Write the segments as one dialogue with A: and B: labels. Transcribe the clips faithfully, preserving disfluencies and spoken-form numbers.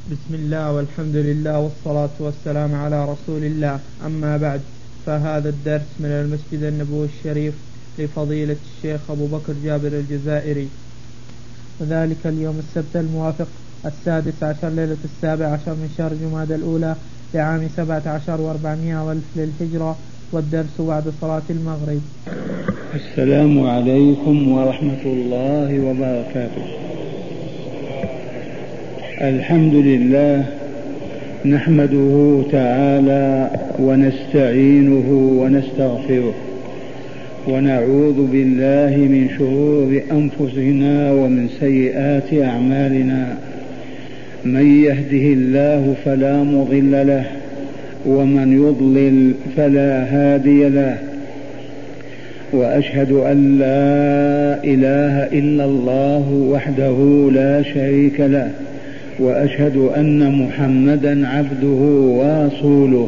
A: بسم الله والحمد لله والصلاة والسلام على رسول الله. أما بعد، فهذا الدرس من المسجد النبوي الشريف لفضيلة الشيخ أبو بكر جابر الجزائري، وذلك اليوم السبت الموافق السادس عشر ليلة السابع عشر من شهر جمادى الأولى لعام سبعة عشر وأربعمائة والف للهجرة، والدرس بعد صلاة المغرب.
B: السلام عليكم ورحمة الله وبركاته. الحمد لله نحمده تعالى ونستعينه ونستغفره، ونعوذ بالله من شرور أنفسنا ومن سيئات أعمالنا. من يهده الله فلا مضل له، ومن يضلل فلا هادي له. وأشهد أن لا إله إلا الله وحده لا شريك له، وأشهد أن محمدا عبده ورسوله،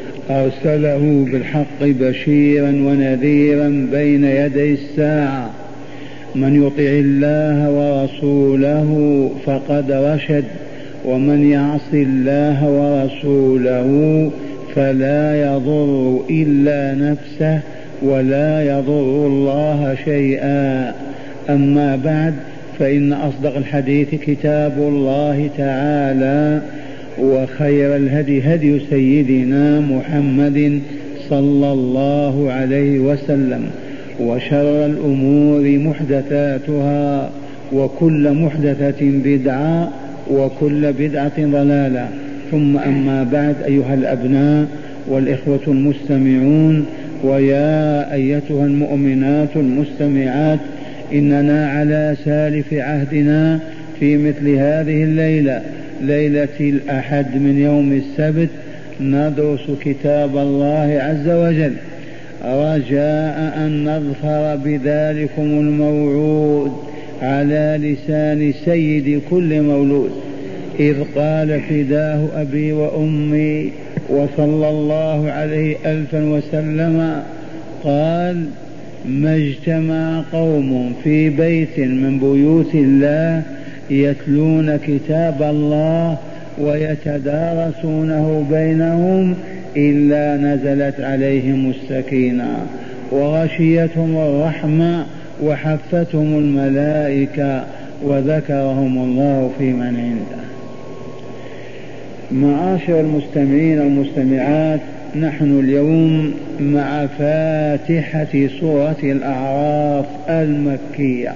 B: أرسله بالحق بشيرا ونذيرا بين يدي الساعة. من يطع الله ورسوله فقد رشد، ومن يعص الله ورسوله فلا يضر إلا نفسه ولا يضر الله شيئا. أما بعد، فإن أصدق الحديث كتاب الله تعالى، وخير الهدي هدي سيدنا محمد صلى الله عليه وسلم، وشر الأمور محدثاتها، وكل محدثة بدعة، وكل بدعة ضلالة. ثم أما بعد، أيها الأبناء والإخوة المستمعون، ويا أيتها المؤمنات المستمعات، إننا على سالف عهدنا في مثل هذه الليلة، ليلة الأحد من يوم السبت، ندرس كتاب الله عز وجل، رجاء أن نظفر بذلكم الموعود على لسان سيد كل مولود، إذ قال فداه أبي وأمي وصلى الله عليه ألفا وسلم، قال: ما اجتمع قوم في بيت من بيوت الله يتلون كتاب الله ويتدارسونه بينهم إلا نزلت عليهم السكينة وغشيتهم الرحمة وحفتهم الملائكة وذكرهم الله في من عنده. معاشر المستمعين والمستمعات، نحن اليوم مع فاتحة سورة الأعراف المكية،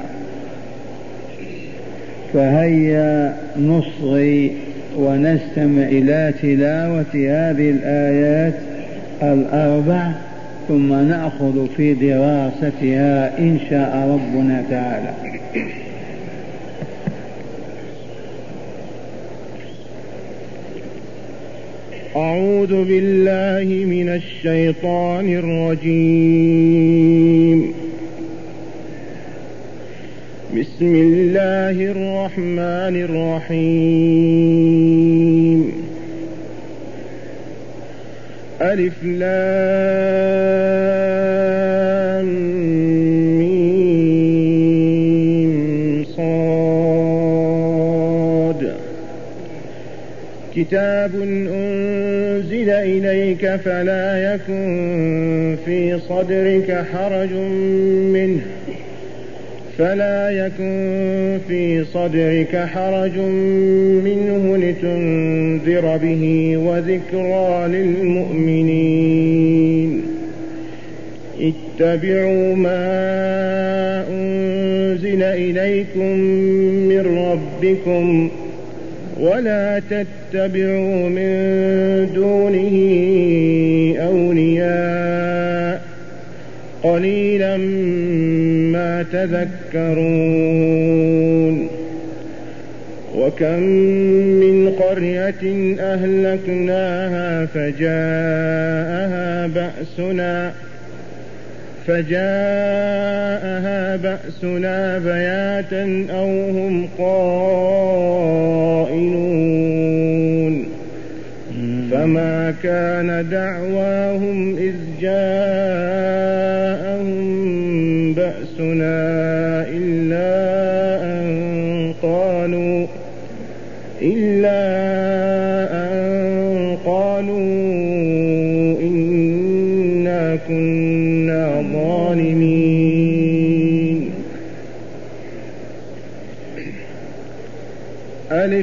B: فهيا نصغي ونستمع إلى تلاوة هذه الآيات الأربع، ثم نأخذ في دراستها إن شاء ربنا تعالى.
C: أعوذ بالله من الشيطان الرجيم. بسم الله الرحمن الرحيم. ألف لام ميم صاد. كتاب أنزل إليك فلا يكن في صدرك حرج منه فلا يكن في صدرك حرج منه لتنذر به وذكرى للمؤمنين. اتبعوا ما أنزل إليكم من ربكم ولا تتبعوا من دونه أولياء قليلا ما تذكرون. وكم من قرية أهلكناها فجاءها بأسنا فجاءها بأسنا بياتا أو هم قائلون. فما كان دعواهم إذ جاءهم بأسنا إلا أن قالوا إلا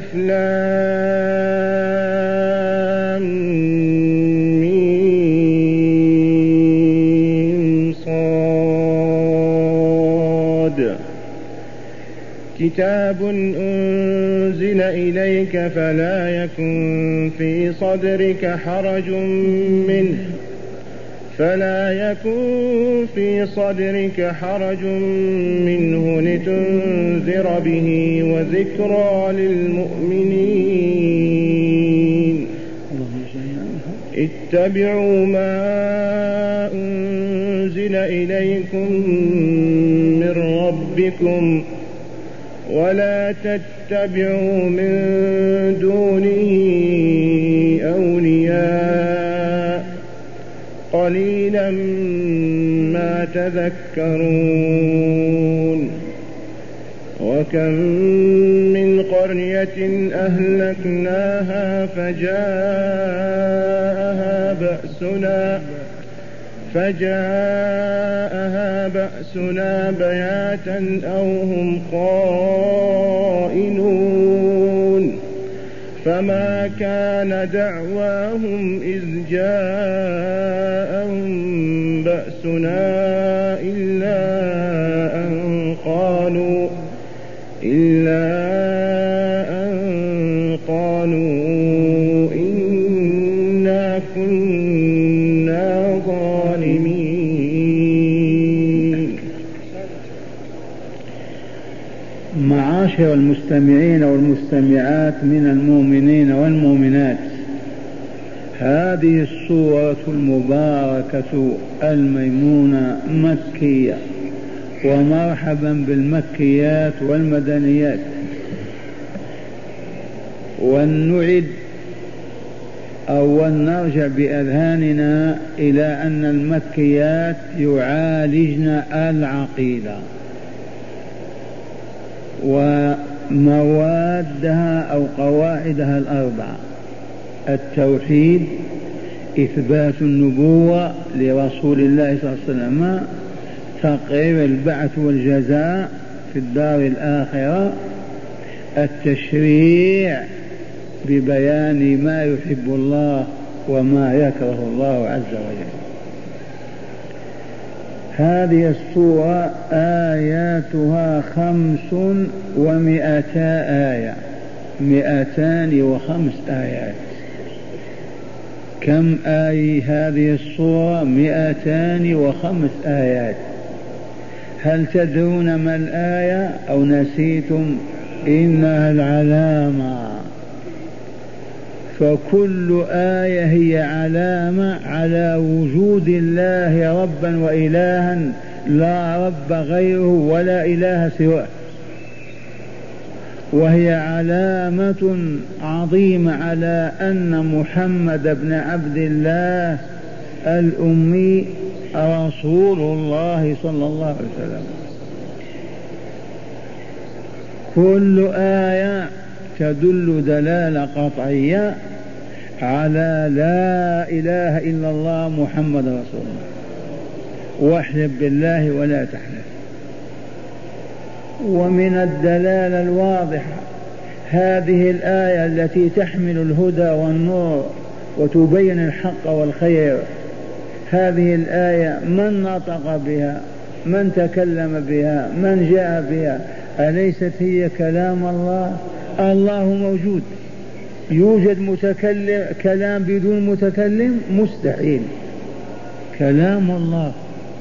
C: ألف لام ميم صاد كتاب أنزل إليك فلا يكن في صدرك حرج منه فلا يكن في صدرك حرج منه لتنذر به وذكرى للمؤمنين اتبعوا ما أنزل إليكم من ربكم ولا تتبعوا من دونه أولياء قليلا ما تذكرون وكم من قرية أهلكناها فجاءها بأسنا فجاءها بأسنا بياتا أو هم قائلون فما كان دعواهم إذ جاءهم بأسنا إلا أن قالوا إلا أن قالوا إنا كنا ظالمين.
B: معاشر المستمعين والمستمعات من المؤمنين والمؤمنات، هذه السورة المباركة الميمونة مكية، ومرحبا بالمكيات والمدنيات. ولنعد أو نرجع بأذهاننا إلى أن المكيات يعالجن العقيدة وموادها أو قواعدها الأربعة: التوحيد، إثبات النبوة لرسول الله صلى الله عليه وسلم، تقرير البعث والجزاء في الدار الآخرة، التشريع ببيان ما يحب الله وما يكره الله عز وجل. هذه السورة آياتها خمس ومئتا آية، مئتان وخمس آيات. كم آية هذه السورة؟ مئتان وخمس آيات. هل تدرون ما الآية أو نسيتم؟ إنها العلامة، فكل آية هي علامة على وجود الله ربا وإلها، لا رب غيره ولا إله سواه، وهي علامة عظيمة على أن محمد بن عبد الله الأمي رسول الله صلى الله عليه وسلم. كل آية تدل دلالة قطعية على لا إله إلا الله محمد رسول الله، واحلف بالله ولا تحلف. ومن الدلالة الواضحة هذه الآية التي تحمل الهدى والنور وتبين الحق والخير، هذه الآية من نطق بها؟ من تكلم بها؟ من جاء بها؟ أليست هي كلام الله؟ الله موجود، يوجد متكلم كلام بدون متكلم؟ مستحيل، كلام الله.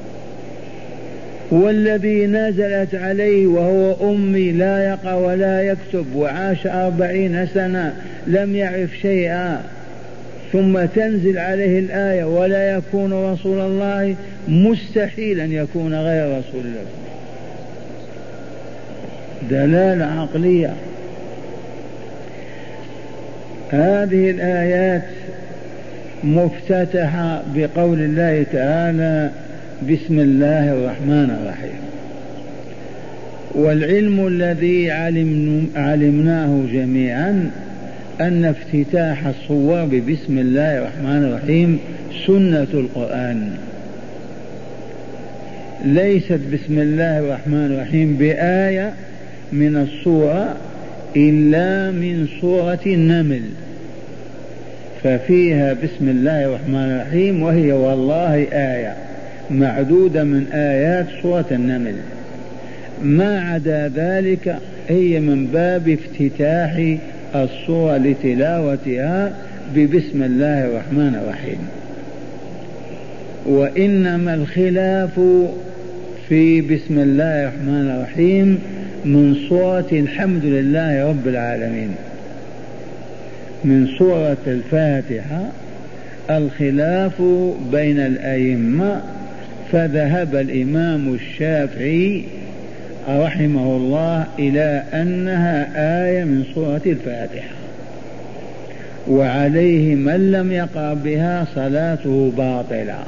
B: والذي نزلت عليه وهو أمي لا يقرأ ولا يكتب وعاش أربعين سنة لم يعرف شيئا، ثم تنزل عليه الآية ولا يكون رسول الله؟ مستحيل أن يكون غير رسول الله. دلالة عقلية. هذه الآيات مفتتحة بقول الله تعالى: بسم الله الرحمن الرحيم. والعلم الذي علم علمناه جميعا أن افتتاح الصور ببسم الله الرحمن الرحيم سنة القرآن، ليست بسم الله الرحمن الرحيم بآية من السورة إلا من سورة النمل، ففيها بسم الله الرحمن الرحيم، وهي والله آية معدودة من آيات سورة النمل. ما عدا ذلك هي من باب افتتاح الصورة لتلاوتها ببسم الله الرحمن الرحيم. وإنما الخلاف في بسم الله الرحمن الرحيم من سورة الحمد لله رب العالمين، من سورة الفاتحة الخلاف بين الأئمة، فذهب الإمام الشافعي رحمه الله إلى أنها آية من سورة الفاتحة، وعليه من لم يقرأ بها صلاته باطلة.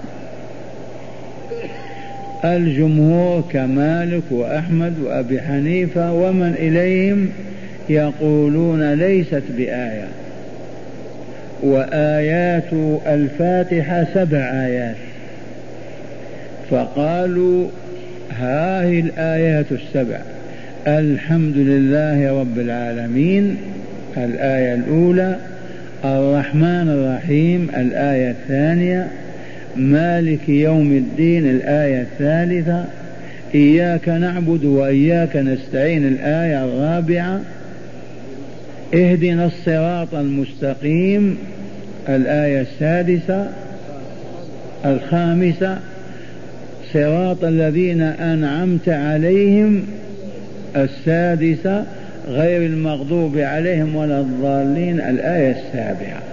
B: الجمهور كمالك وأحمد وأبي حنيفة ومن إليهم يقولون ليست بآية، وآيات الفاتحة سبع آيات، فقالوا هذه الآيات السبع: الحمد لله رب العالمين الآية الأولى، الرحمن الرحيم الآية الثانية، مالك يوم الدين الآية الثالثة، إياك نعبد وإياك نستعين الآية الرابعة، اهدنا الصراط المستقيم الآية السادسة، الخامسة صراط الذين أنعمت عليهم السادسة، غير المغضوب عليهم ولا الضالين الآية السابعة.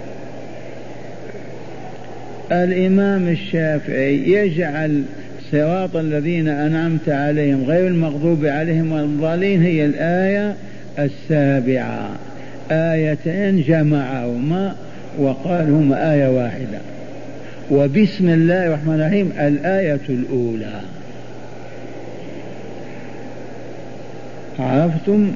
B: الإمام الشافعي يجعل صراط الذين أنعمت عليهم غير المغضوب عليهم ولا الضالين هي الآية السابعة، آيتين جمعهما وقال هما آية واحدة. وبسم الله الرحمن الرحيم الآية الأولى. عرفتم؟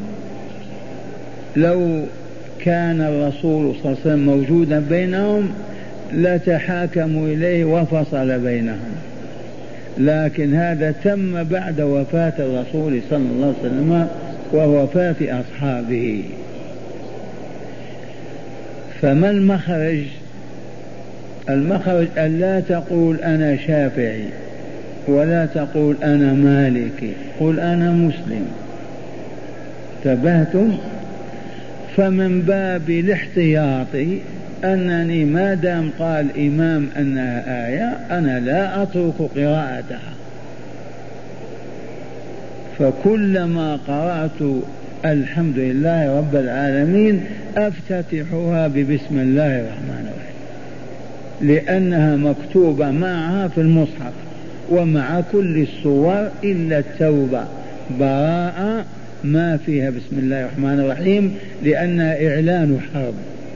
B: لو كان الرسول صلى الله عليه وسلم موجودا بينهم لتحاكموا إليه وفصل بينهم، لكن هذا تم بعد وفاة الرسول صلى الله عليه وسلم ووفاة أصحابه. فما المخرج؟ المخرج أن لا تقول أنا شافعي ولا تقول أنا مالكي، قل أنا مسلم. انتبهتم؟ فمن باب الاحتياط أنني ما دام قال إمام أنها آية أنا لا أترك قراءتها، فكلما قرأت الحمد لله رب العالمين أفتتحها ببسم الله الرحمن الرحيم، لأنها مكتوبة معها في المصحف ومع كل الصور إلا التوبة براءة ما فيها بسم الله الرحمن الرحيم، لأنها إعلان حرب.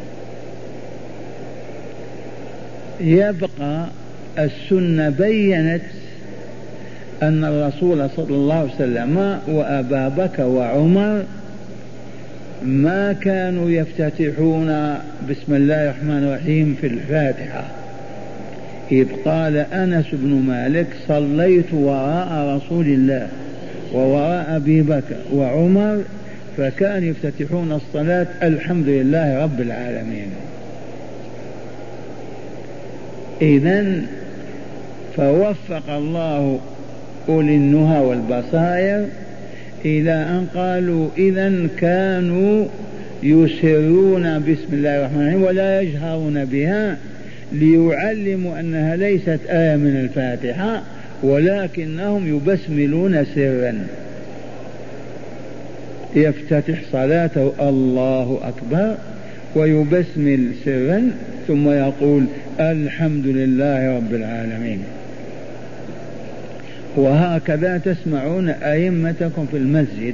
B: يبقى السنة بينت أن الرسول صلى الله عليه وسلم وأبا بكر وعمر ما كانوا يفتتحون بسم الله الرحمن الرحيم في الفاتحة، إذ قال أنس بن مالك صليت وراء رسول الله ووراء أبي بكر وعمر فكانوا يفتتحون الصلاة الحمد لله رب العالمين. إذن فوفق الله أولي النهى والبصائر إلى أن قالوا إذن كانوا يسرون بسم الله الرحمن الرحيم ولا يجهرون بها، ليعلموا أنها ليست آية من الفاتحة ولكنهم يبسملون سرا. يفتتح صلاته الله أكبر ويبسمل سرا ثم يقول الحمد لله رب العالمين. وهكذا تسمعون أئمتكم في المسجد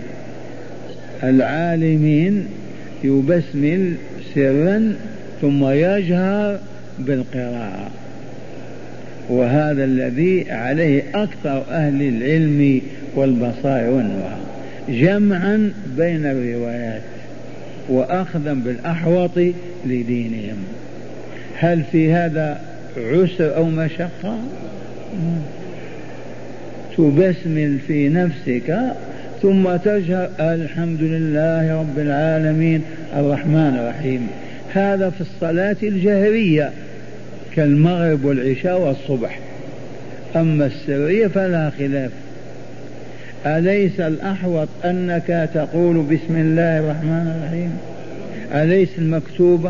B: العالمين يبسمل سرا ثم يجهر بالقراءة، وهذا الذي عليه أكثر أهل العلم والبصائر والنهى، جمعا بين الروايات وأخذا بالأحوط لدينهم. هل في هذا عسر أو مشقة؟ تبسمل في نفسك ثم تجهر الحمد لله رب العالمين الرحمن الرحيم. هذا في الصلاة الجهرية كالمغرب والعشاء والصبح. أما السرية فلا خلاف. أليس الأحوط أنك تقول بسم الله الرحمن الرحيم؟ أليس المكتوبة؟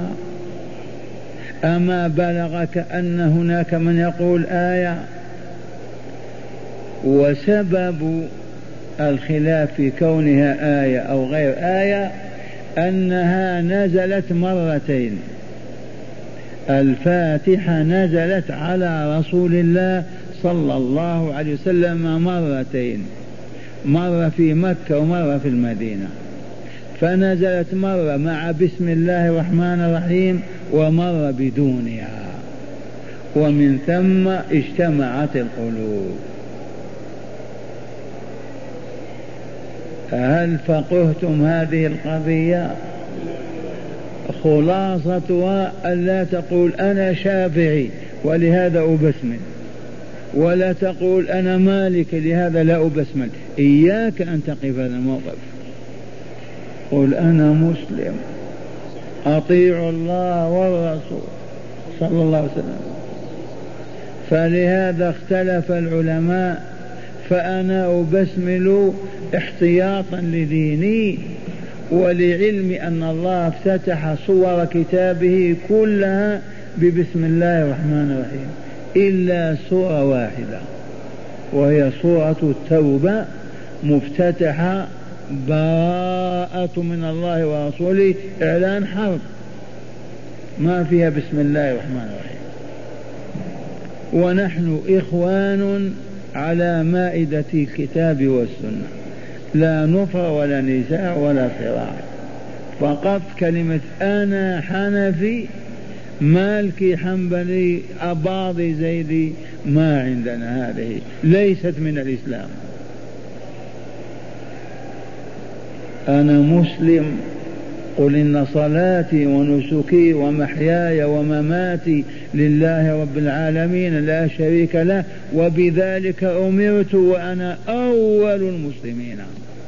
B: أما بلغك أن هناك من يقول آية؟ وسبب الخلاف في كونها آية أو غير آية أنها نزلت مرتين. الفاتحة نزلت على رسول الله صلى الله عليه وسلم مرتين، مرة في مكة ومرة في المدينة، فنزلت مرة مع بسم الله الرحمن الرحيم ومرة بدونها، ومن ثم اجتمعت القلوب. هل فقهتم هذه القضية؟ خلاصتها ألا تقول أنا شافعي ولهذا أبسمل، ولا تقول أنا مالك لهذا لا أبسمل. إياك أن تقف هذا الموقف. قل أنا مسلم أطيع الله والرسول صلى الله عليه وسلم. فلهذا اختلف العلماء، فأنا أبسمل احتياطا لديني ولعلم أن الله افتتح صور كتابه كلها ببسم الله الرحمن الرحيم إلا سورة واحدة وهي سورة التوبة مفتتحة براءة من الله ورسوله، إعلان حرب، ما فيها بسم الله الرحمن الرحيم. ونحن إخوان على مائدة الكتاب والسنة، لا نفر ولا نزاع ولا صراع. فقط كلمة أنا حنفي مالكي حنبلي أباضي زيدي ما عندنا، هذه ليست من الإسلام. أنا مسلم، قل إن صلاتي ونسكي ومحياي ومماتي لله رب العالمين لا شريك له وبذلك أمرت وأنا أول المسلمين.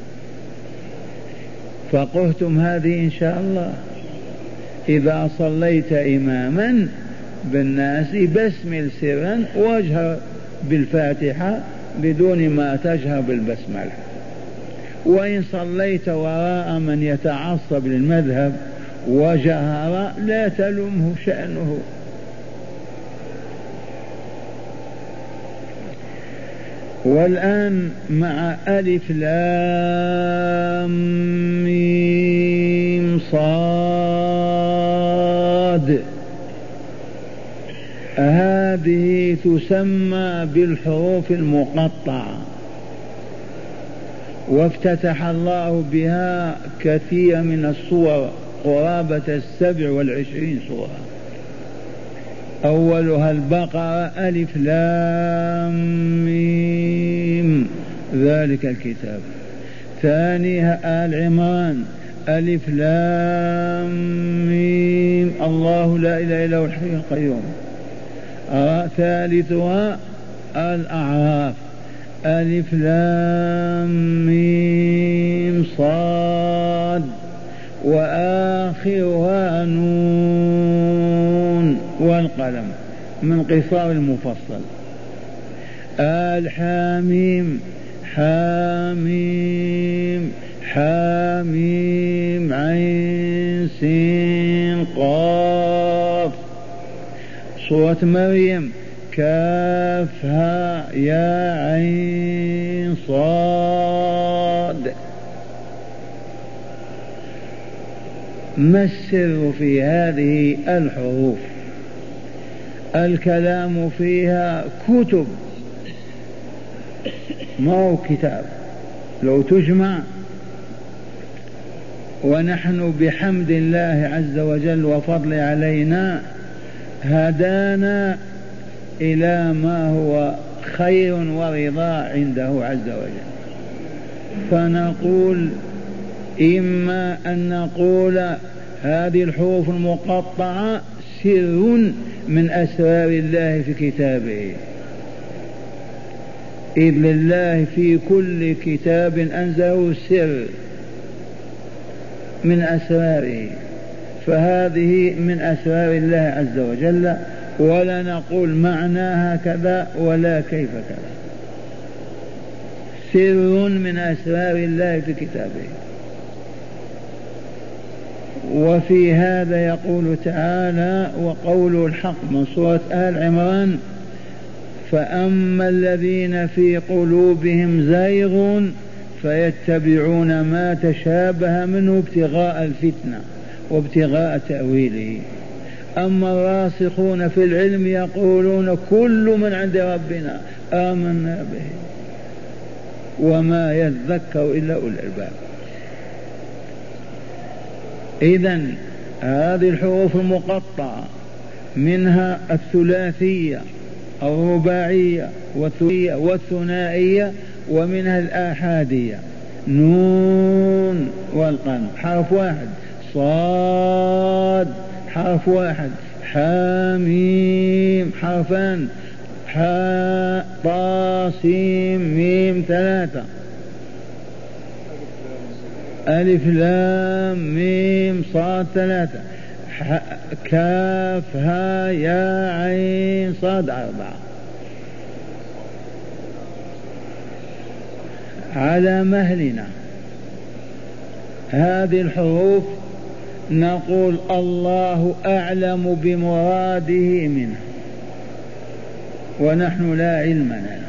B: فقهتم هذه إن شاء الله. إذا صليت إماما بالناس بسمل سرا واجهر بالفاتحة بدون ما تجهر بالبسملة. وإن صليت وراء من يتعصب للمذهب وجهر لا تلمه شأنه. والآن مع ألف لام ميم صاد، هذه تسمى بالحروف المقطعة، وافتتح الله بها كثير من الصور قرابة السبع والعشرين صورة. أولها البقرة ألف لام ميم ذلك الكتاب. ثانيها آل عمران ألف لام ميم الله لا إله إلا هو الحي القيوم. ثالثها الأعراف ألف لام ميم صاد، وآخرها نون والقلم من قصار المفصل. آل حاميم حاميم حاميم عين سين قاف. سورة مريم كافها يا عين صاد. ما السر في هذه الحروف؟ الكلام فيها كتب، ما هو كتاب لو تجمع. ونحن بحمد الله عز وجل وفضل علينا هدانا إلى ما هو خير ورضا عنده عز وجل. فنقول إما أن نقول هذه الحروف المقطعة سر من أسرار الله في كتابه، إذ لله في كل كتاب أنزله سر من أسراره، فهذه من أسرار الله عز وجل، ولا نقول معناها كذا ولا كيف كذا، سر من أسرار الله في كتابه. وفي هذا يقول تعالى وقوله الحق من سورة آل عمران: فأما الذين في قلوبهم زيغ فيتبعون ما تشابه منه ابتغاء الفتنة وابتغاء تأويله، أما الراسخون في العلم يقولون كل من عند ربنا آمنا به وما يذكر إلا أولو الألباب. إذن هذه الحروف المقطعة منها الثلاثية الرباعية والثلاثية والثنائية، ومنها الآحادية. نون والقلم حرف واحد، صاد حرف واحد، حاميم حرفان، حاء طاسيم ميم ثلاثة، ألف لام ميم صاد ثلاثة، كاف ها يا عين صاد أربعة. على مهلنا هذه الحروف نقول الله أعلم بمراده منها ونحن لا علم لنا.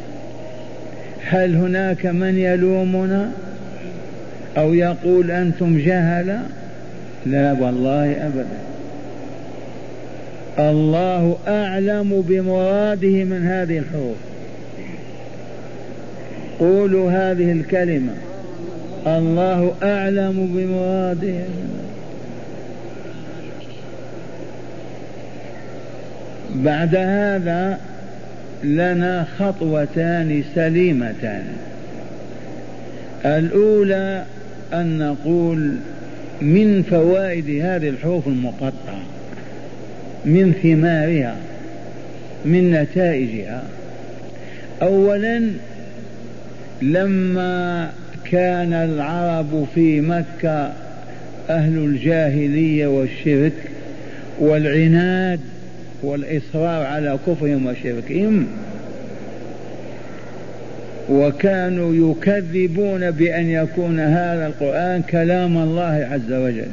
B: هل هناك من يلومنا أو يقول أنتم جهلة؟ لا والله أبدا، الله أعلم بمراده من هذه الحروف. قولوا هذه الكلمة: الله أعلم بمراده. بعد هذا لنا خطوتان سليمتان. الأولى أن نقول من فوائد هذه الحروف المقطعة، من ثمارها، من نتائجها. أولا، لما كان العرب في مكة أهل الجاهلية والشرك والعناد والإصرار على كفرهم وشركهم، وكانوا يكذبون بأن يكون هذا القرآن كلام الله عز وجل،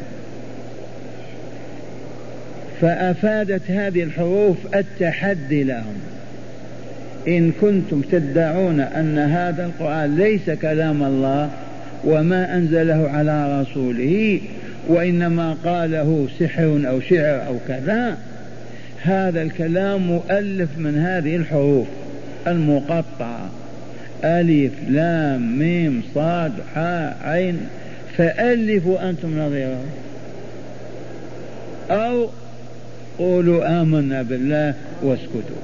B: فأفادت هذه الحروف التحدي لهم: إن كنتم تدعون أن هذا القرآن ليس كلام الله وما أنزله على رسوله وإنما قاله سحر أو شعر أو كذا، هذا الكلام مؤلف من هذه الحروف المقطعة: ألف لام ميم صاد حاء عين، فألفوا أنتم نظيره، أو قولوا آمنا بالله واسكتوا.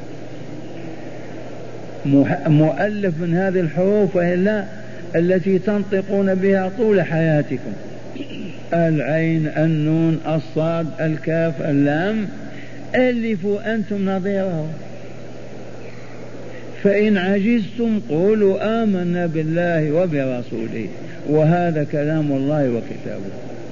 B: مؤلف من هذه الحروف وهي التي تنطقون بها طول حياتكم: العين النون الصاد الكاف اللام، ألفوا أنتم نظيره. فإن عجزتم قولوا آمنا بالله وبرسوله، وهذا كلام الله وكتابه.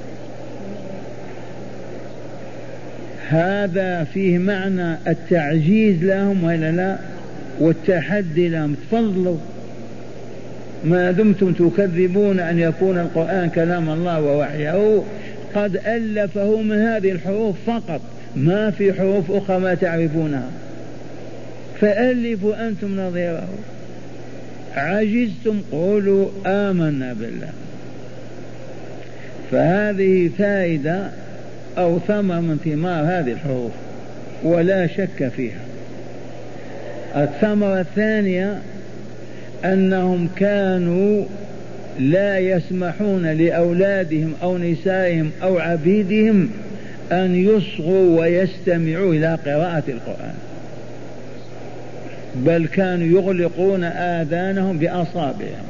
B: هذا فيه معنى التعجيز لهم ولا لا، والتحدي لهم: تفضلوا ما دمتم تكذبون أن يكون القرآن كلام الله ووحيه، قد ألفه من هذه الحروف فقط، ما في حروف أخرى ما تعرفونها، فألفوا أنتم نظيره. عجزتم قولوا آمنا بالله. فهذه فائدة أو ثمر من ثمار هذه الحروف ولا شك فيها. الثمرة الثانية أنهم كانوا لا يسمحون لأولادهم أو نسائهم أو عبيدهم أن يصغوا ويستمعوا إلى قراءة القرآن، بل كانوا يغلقون آذانهم بأصابعهم.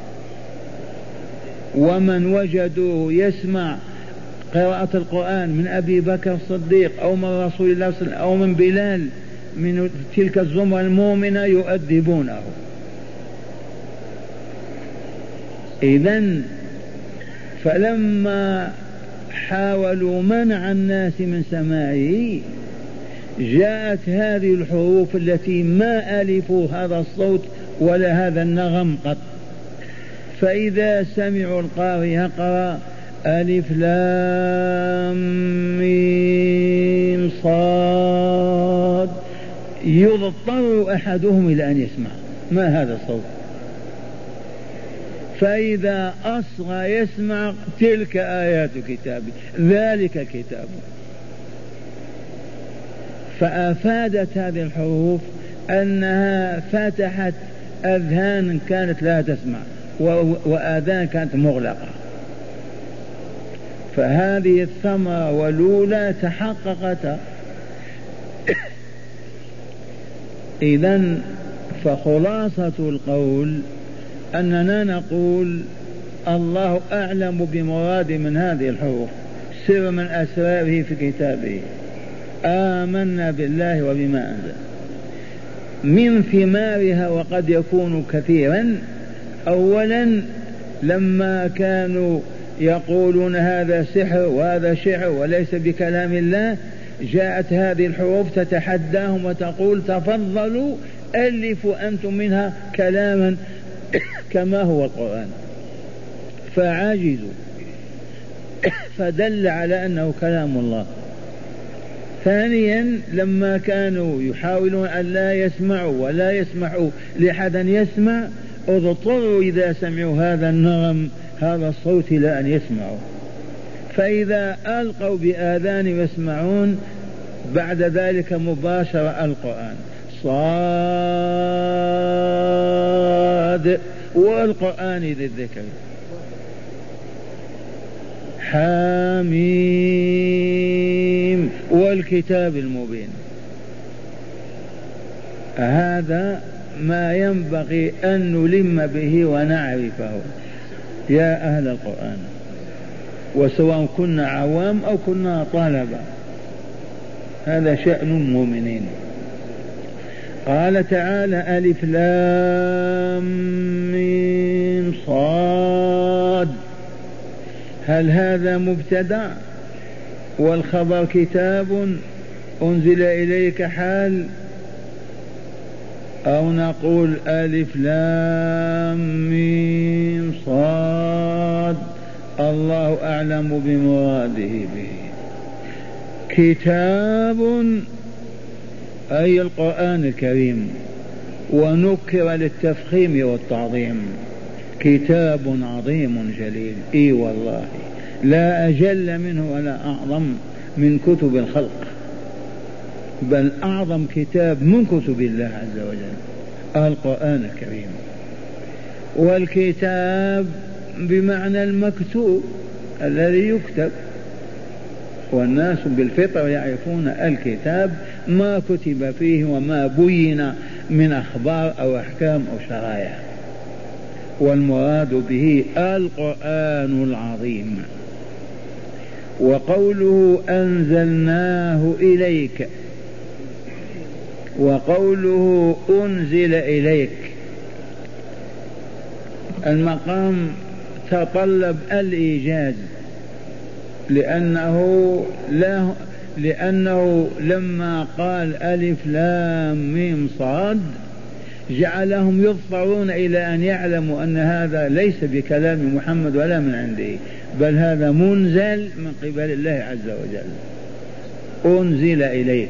B: ومن وجدوه يسمع قراءة القرآن من أبي بكر الصديق أو من رسول الله صلى الله عليه وسلم أو من بلال من تلك الزمرة المؤمنة يؤدبونه إذن فلما حاولوا منع الناس من سماعه جاءت هذه الحروف التي ما ألفوا هذا الصوت ولا هذا النغم قط. فإذا سمعوا القارئ يقرأ ألف لام ميم صاد يضطر أحدهم إلى أن يسمع ما هذا الصوت، فإذا أصغى يسمع تلك آيات كتابي ذلك كتاب. فأفادت هذه الحروف أنها فتحت أذهان كانت لا تسمع وآذان كانت مغلقة. فهذه الثمرة والأولى تحققت. إذن فخلاصة القول أننا نقول الله أعلم بمراد من هذه الحروف، سر من أسراره في كتابه. آمنا بالله وبما أنزل. من ثمارها وقد يكون كثيرا، أولا لما كانوا يقولون هذا سحر وهذا شعر وليس بكلام الله، جاءت هذه الحروف تتحداهم وتقول تفضلوا ألفوا أنتم منها كلاما كما هو القرآن، فعجزوا، فدل على أنه كلام الله. ثانيا لما كانوا يحاولون أن لا يسمعوا ولا يسمحوا لأحد يسمع، اضطروا إذا سمعوا هذا النغم هذا الصوت إلى أن يسمعوا. فإذا ألقوا بآذان يسمعون بعد ذلك مباشرة القرآن صاد والقرآن ذي الذكر حميم والكتاب المبين. هذا ما ينبغي أن نلم به ونعرفه يا أهل القرآن، وسواء كنا عوام أو كنا طلبة، هذا شأن المؤمنين. قال تعالى ألف لام ميم صاد. هل هذا مبتدأ والخبر كتاب أنزل إليك حال، أو نقول ألف لام ميم صاد الله أعلم بمراده به. كتاب أي القرآن الكريم، ونكر للتفخيم والتعظيم، كتاب عظيم جليل. إي والله لا أجل منه ولا أعظم من كتب الخلق، بل أعظم كتاب من كتب الله عز وجل القرآن الكريم. والكتاب بمعنى المكتوب الذي يكتب، والناس بالفطر يعرفون الكتاب ما كتب فيه وما بين من أخبار أو أحكام أو شرائع، والمراد به القرآن العظيم. وقوله أنزلناه إليك، وقوله أنزل إليك، المقام تطلب الإيجاز، لأنه لا لأنه لما قال ألف لام ميم صاد جعلهم يضطرون إلى أن يعلموا أن هذا ليس بكلام محمد ولا من عنده، بل هذا منزل من قبل الله عز وجل. أنزل إليك،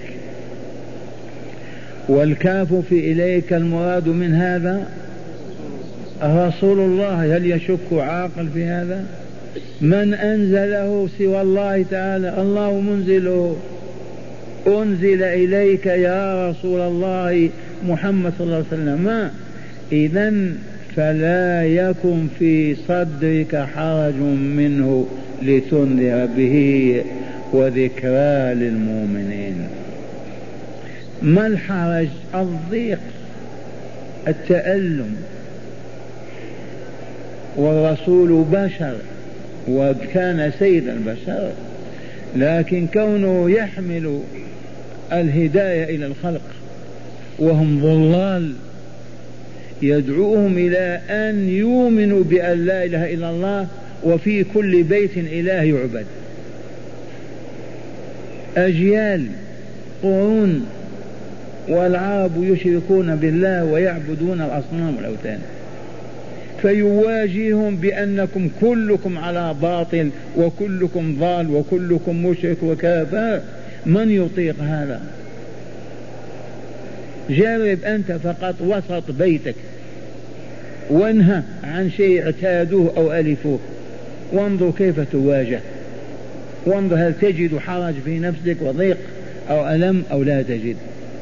B: والكاف في إليك المراد من هذا رسول الله. هل يشك عاقل في هذا؟ من أنزله سوى الله تعالى؟ الله منزله. أنزل إليك يا رسول الله محمد صلى الله عليه وسلم. إذن فلا يكن في صدرك حرج منه لتنذر به وذكرى للمؤمنين. ما الحرج؟ الضيق، التألم. والرسول بشر وكان سيد البشر، لكن كونه يحمل الهداية إلى الخلق وهم ضلال، يدعوهم إلى أن يؤمنوا بأن لا إله إلا الله وفي كل بيت إله يعبد. أجيال قرون والعرب يشركون بالله ويعبدون الأصنام والأوثان، فيواجههم بأنكم كلكم على باطل وكلكم ضال وكلكم مشرك وكافر. من يطيق هذا؟ جرب أنت فقط وسط بيتك وانهى عن شيء اعتادوه أو ألفوه، وانظر كيف تواجه، وانظر هل تجد حرج في نفسك وضيق أو ألم أو لا تجد.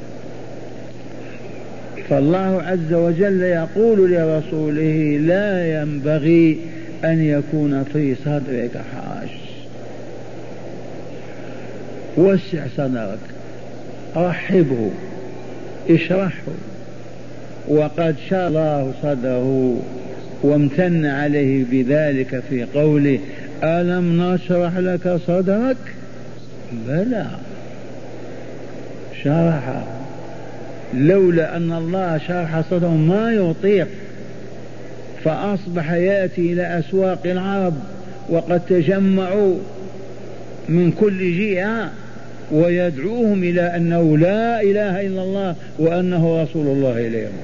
B: فالله عز وجل يقول لرسوله لا ينبغي أن يكون في صدرك حرج، وسع صدرك، رحبه، اشرحه. وقد شرح الله صدره وامتن عليه بذلك في قوله ألم نشرح لك صدرك؟ بلى شرحه، لولا أن الله شرح صدره ما يطيق، فأصبح يأتي إلى أسواق العرب وقد تجمعوا من كل جهة ويدعوهم إلى أنه لا إله إلا الله وأنه رسول الله إليهم.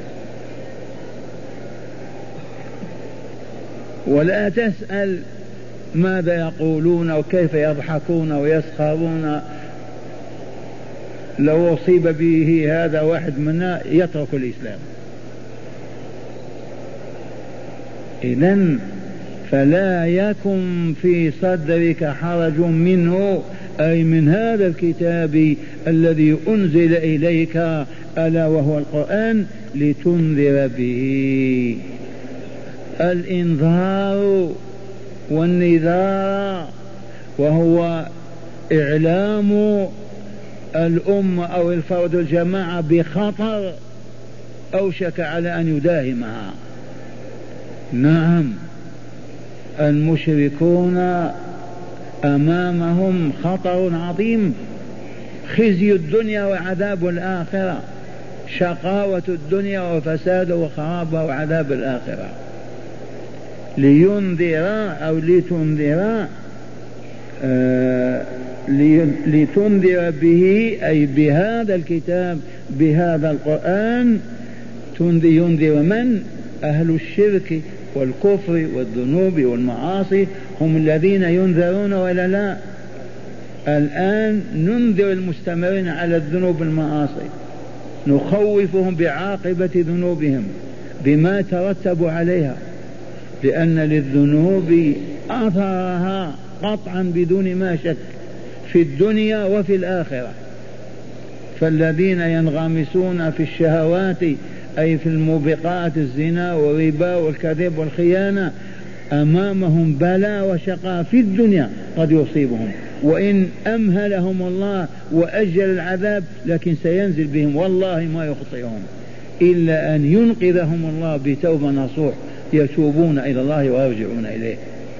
B: ولا تسأل ماذا يقولون وكيف يضحكون ويسخرون، لو أصيب به هذا واحد منا يترك الإسلام. إذن فلا يكن في صدرك حرج منه، أي من هذا الكتاب الذي أنزل إليك ألا وهو القرآن، لتنذر به. الإنذار والنذار وهو إعلام الأمة أو الفرد الجماعة بخطر أوشك على أن يداهمها. نعم، المشركون أمامهم خطر عظيم، خزي الدنيا وعذاب الآخرة، شقاوة الدنيا وفساد وخرابها وعذاب الآخرة. لينذر أو لتنذر آه لتنذر به، أي بهذا الكتاب بهذا القرآن. ينذر من؟ أهل الشرك والكفر والذنوب والمعاصي هم الذين ينذرون ولا لا؟ الآن ننذر المستمرين على الذنوب والمعاصي، نخوفهم بعاقبة ذنوبهم بما ترتب عليها، لأن للذنوب أثرها قطعا بدون ما شك في الدنيا وفي الآخرة. فالذين ينغمسون في الشهوات أي في الموبقات الزنا والربا والكذب والخيانة أمامهم بلاء وشقاء في الدنيا قد يصيبهم، وإن أمهلهم الله وأجل العذاب لكن سينزل بهم والله ما يخطئهم، إلا أن ينقذهم الله بتوبة نصوح يتوبون إلى الله ويرجعون إليه.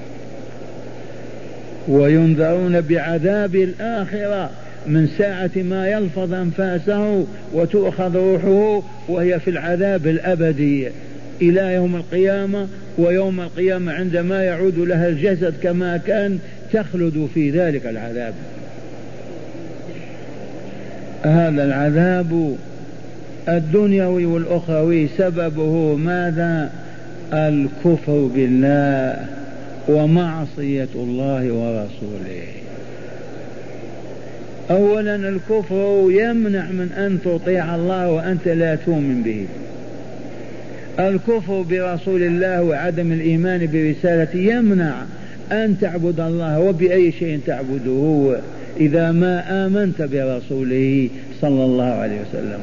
B: وينذرون بعذاب الآخرة من ساعة ما يلفظ أنفاسه وتؤخذ روحه وهي في العذاب الأبدي إلى يوم القيامة، ويوم القيامة عندما يعود لها الجسد كما كان تخلد في ذلك العذاب. هذا العذاب الدنيوي والأخروي سببه ماذا؟ الكفر بالله ومعصية الله ورسوله. أولا الكفر يمنع من أن تطيع الله وأنت لا تؤمن به. الكفر برسول الله وعدم الإيمان برسالته يمنع أن تعبد الله، وبأي شيء تعبده إذا ما آمنت برسوله صلى الله عليه وسلم.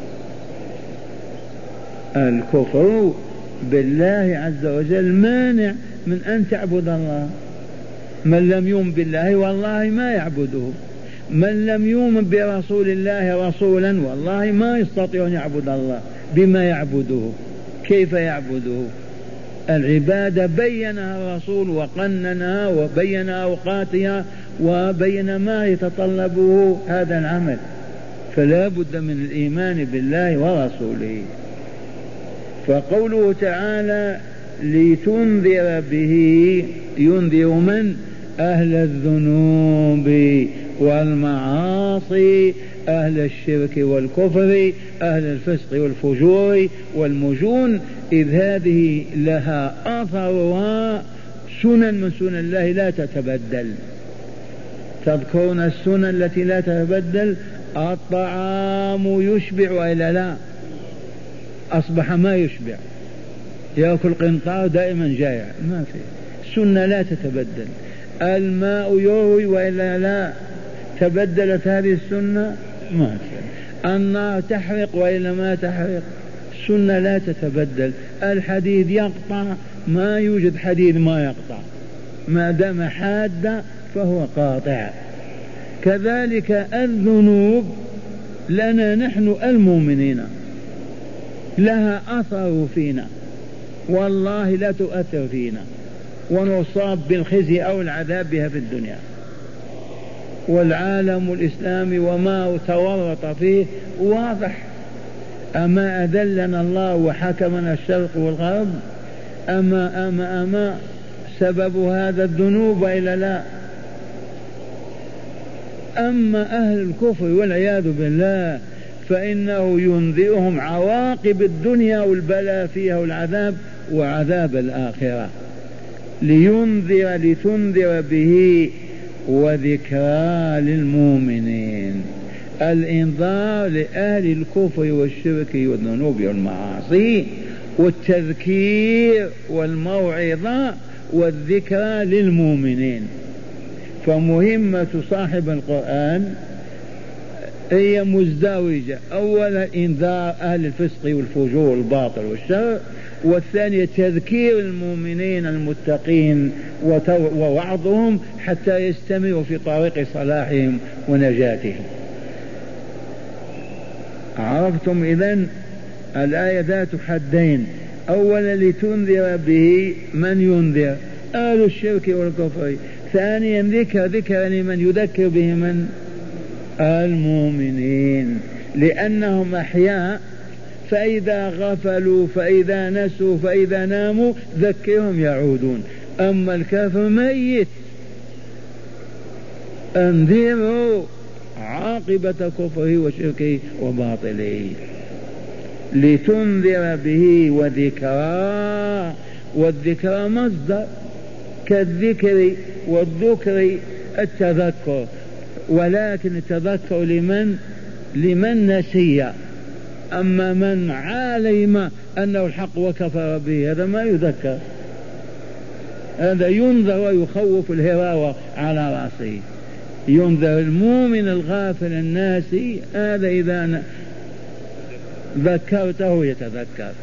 B: الكفر بالله عز وجل مانع من أن تعبد الله. من لم يؤمن بالله والله ما يعبده، من لم يؤمن برسول الله رسولا والله ما يستطيع أن يعبد الله. بما يعبده؟ كيف يعبده؟ العبادة بينها الرسول وقننها وبين أوقاتها وبين ما يتطلبه هذا العمل، فلا بد من الإيمان بالله ورسوله. فقوله تعالى لتنذر به، ينذر من؟ أهل الذنوب والمعاصي، أهل الشرك والكفر، أهل الفسق والفجور والمجون، إذ هذه لها أثرها سنن من سنن الله لا تتبدل. تذكرون السنن التي لا تتبدل؟ الطعام يشبع وإلا لا؟ أصبح ما يشبع، يأكل قنطار دائما جائع، ما في سنة لا تتبدل. الماء يروي وإلا لا؟ تبدلت هذه السنة؟ ما في. النار تحرق وإلا ما تحرق؟ سنة لا تتبدل. الحديد يقطع، ما يوجد حديد ما يقطع، ما دام حاد فهو قاطع. كذلك الذنوب لنا نحن المؤمنين لها أثر فينا، والله لا تؤثر فينا، ونصاب بالخزي أو العذاب بها في الدنيا. والعالم الإسلامي وما تورط فيه واضح. أما أذلنا الله وحكمنا الشرق والغرب؟ أما أما أما سبب هذا الذنوب إلا لا؟ أما أهل الكفر والعياذ بالله فإنه ينذرهم عواقب الدنيا والبلاء فيها والعذاب وعذاب الآخرة. لينذر لتنذر به وذكرى للمؤمنين. الإنذار لأهل الكفر والشرك والذنوب والمعاصي، والتذكير والموعظة والذكرى للمؤمنين. فمهمة صاحب القرآن هي مزدوجة: أولا إنذار أهل الفسق والفجور والباطل والشر، والثانية تذكير المؤمنين المتقين ووعظهم حتى يستمروا في طريق صلاحهم ونجاتهم. عرفتم إذن الآية ذات حدين: أولا لتنذر به، من ينذر؟ أهل الشرك والكفر. ثانيا ذكر ذكر لمن يذكر به؟ من؟ المؤمنين، لأنهم أحياء، فإذا غفلوا فإذا نسوا فإذا ناموا ذكرهم يعودون. أما الكافر ميت، أنذروا عاقبة كفره وشركه وباطله. لتنذر به وذكرى، والذكرى مصدر كالذكر والذكر التذكر، ولكن التذكر لمن؟ لمن نسي. أما من علم أنه الحق وكفر به هذا ما يذكر، هذا ينذر ويخوف الهراوة على رأسه. ينذر المؤمن الغافل الناسي، هذا إذا ذكرته يتذكر.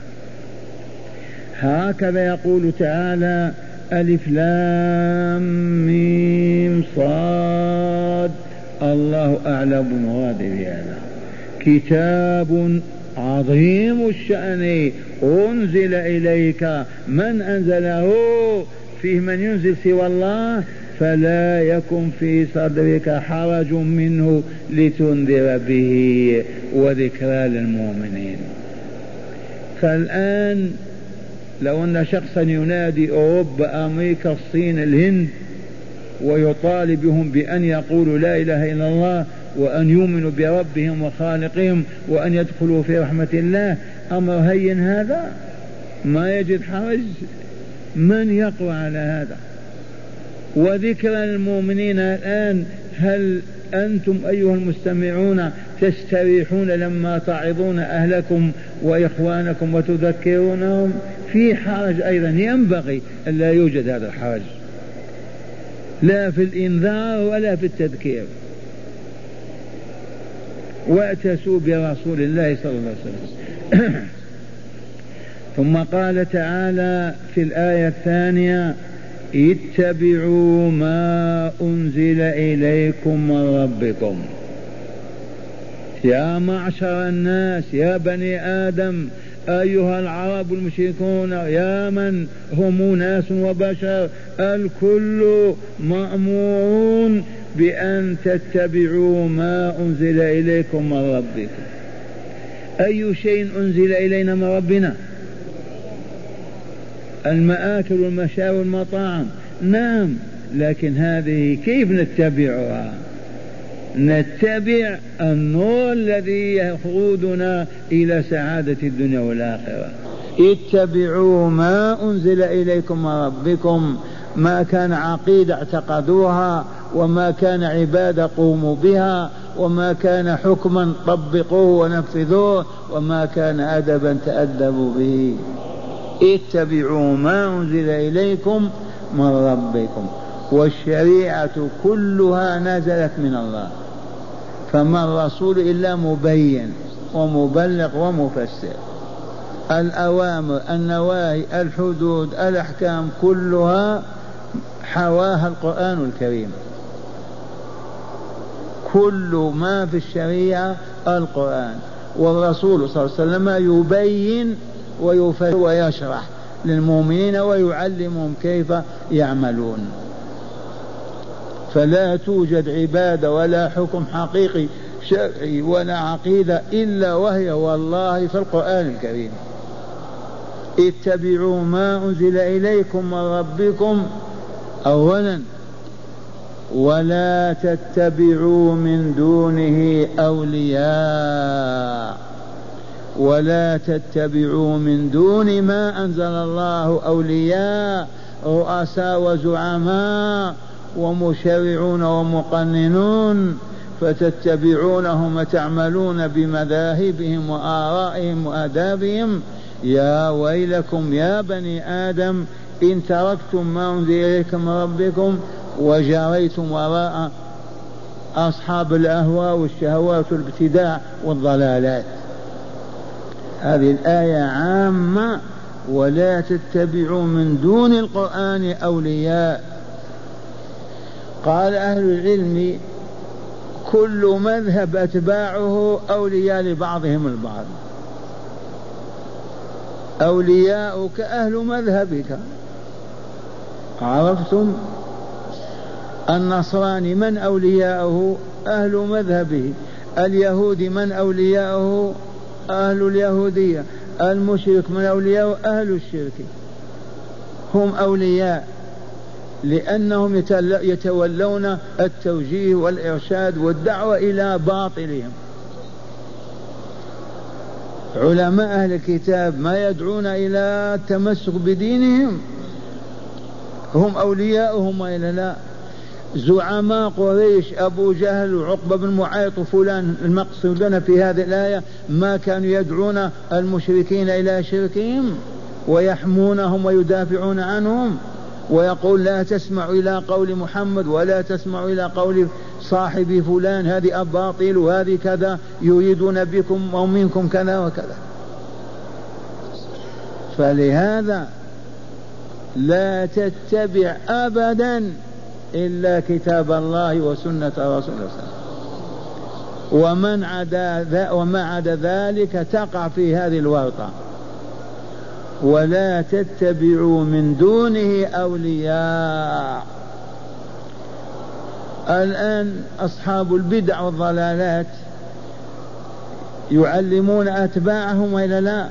B: هكذا يقول تعالى: ألف لام ميم صاد، الله أعلم بمراده بهذا. كتاب عظيم الشأن أنزل إليك، من أنزله؟ فيه من ينزل سوى الله، فلا يكن في صدرك حرج منه لتنذر به وذكرى للمؤمنين. فالآن لو أن شخصا ينادي أوروبا، أمريكا، الصين، الهند، ويطالبهم بأن يقولوا لا إله إلا الله وأن يؤمنوا بربهم وخالقهم وأن يدخلوا في رحمة الله، أمر هين هذا؟ ما يجد حرج؟ من يقوى على هذا؟ وذكر المؤمنين الآن، هل أنتم أيها المستمعون تستريحون لما تعظون أهلكم وإخوانكم وتذكرونهم؟ في حرج أيضا، ينبغي أن لا يوجد هذا الحرج، لا في الإنذار ولا في التذكير. واتسوا برسول الله صلى الله عليه وسلم. ثم قال تعالى في الآية الثانية: اتبعوا ما أنزل إليكم من ربكم. يا معشر الناس، يا بني آدم، أيها العرب المشركون، يا من هم ناس وبشر، الكل مأمورون بأن تتبعوا ما أنزل إليكم من ربكم. أي شيء أنزل إلينا من ربنا؟ المآكل والمشاوي والمطاعم، نعم، لكن هذه كيف نتبعها؟ نتبع النور الذي يقودنا إلى سعادة الدنيا والآخرة. اتبعوا ما أنزل إليكم من ربكم، ما كان عقيدة اعتقدوها، وما كان عبادة قوموا بها، وما كان حكما طبقوه ونفذوه، وما كان أدبا تأدبوا به. اتبعوا ما أنزل إليكم من ربكم، والشريعة كلها نزلت من الله، فما الرسول إلا مبين ومبلغ ومفسر. الأوامر النواهي الحدود الأحكام كلها حواها القرآن الكريم، كل ما في الشريعة القرآن، والرسول صلى الله عليه وسلم يبين ويفسر ويشرح للمؤمنين ويعلمهم كيف يعملون. فلا توجد عبادة ولا حكم حقيقي شرعي ولا عقيدة إلا وهي والله في القرآن الكريم. اتبعوا ما أنزل إليكم من ربكم أولا، ولا تتبعوا من دونه أولياء، ولا تتبعوا من دون ما أنزل الله أولياء، رؤساء وزعماء ومشرعون ومقننون، فتتبعونهم وتعملون بمذاهبهم وآرائهم وآدابهم. يا ويلكم يا بني آدم إن تركتم ما أنزل إليكم من ربكم وجريتم وراء أصحاب الأهواء والشهوات والابتداع والضلالات. هذه الآية عامة، ولا تتبعوا من دون القرآن أولياء. قال أهل العلم كل مذهب أتباعه أولياء لبعضهم البعض، أولياؤك أهل مذهبك. عرفتم؟ النصراني من أولياؤه؟ أهل مذهبه. اليهودي من أولياؤه؟ أهل اليهودية. المشرك من أولياؤه؟ أهل الشرك. هم أولياء لأنهم يتولون التوجيه والإرشاد والدعوة إلى باطلهم. علماء أهل الكتاب ما يدعون إلى التمسك بدينهم، هم أولياؤهم وإلا لا؟ زعماء قريش أبو جهل وعقبة بن معيط وفلان، المقصود لنا في هذه الآية ما كانوا يدعون المشركين إلى شركهم ويحمونهم ويدافعون عنهم، ويقول لا تسمعوا إلى قول محمد ولا تسمعوا إلى قول صاحب فلان، هذه أباطيل وهذه كذا، يريدون بكم ومنكم كذا وكذا. فلهذا لا تتبع أبدا إلا كتاب الله وسنة رسول الله، ومن عدا وما عدا ذلك تقع في هذه الورطة. ولا تتبعوا من دونه أولياء. الآن أصحاب البدع والضلالات يعلمون أتباعهم وإلا لا؟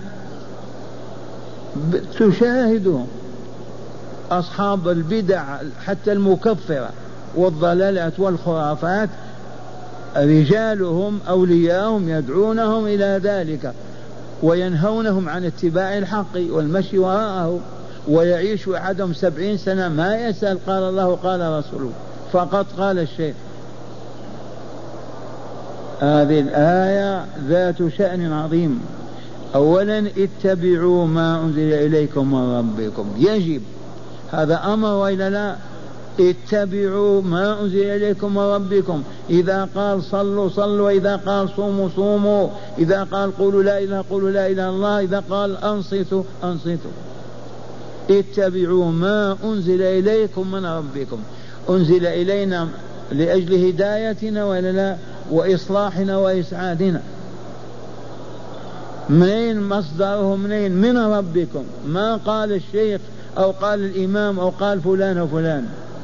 B: تشاهدوا أصحاب البدع حتى المكفرة والضلالات والخرافات رجالهم أولياءهم يدعونهم إلى ذلك وينهونهم عن اتباع الحق والمشي وراءه، ويعيش أحدهم سبعين سنة ما يسأل قال الله قال رسوله، فقط قال الشيء. هذه الآية ذات شأن عظيم. أولا اتبعوا ما أنزل إليكم من ربكم، يجب هذا أمر وإلا لا؟ اتبعوا ما أنزل إليكم من ربكم. إذا قال صلوا صلوا، وإذا قال صوموا صوموا، إذا قال قولوا لا إله قولوا لا إله إلا الله، إذا قال أنصتوا أنصتوا. اتبعوا ما أنزل إليكم من ربكم. أنزل إلينا لأجل هدايتنا ولا لا؟ وإصلاحنا وإسعادنا. منين مصدره؟ منين؟ من ربكم. ما قال الشيخ أو قال الإمام أو قال فلان وفلان.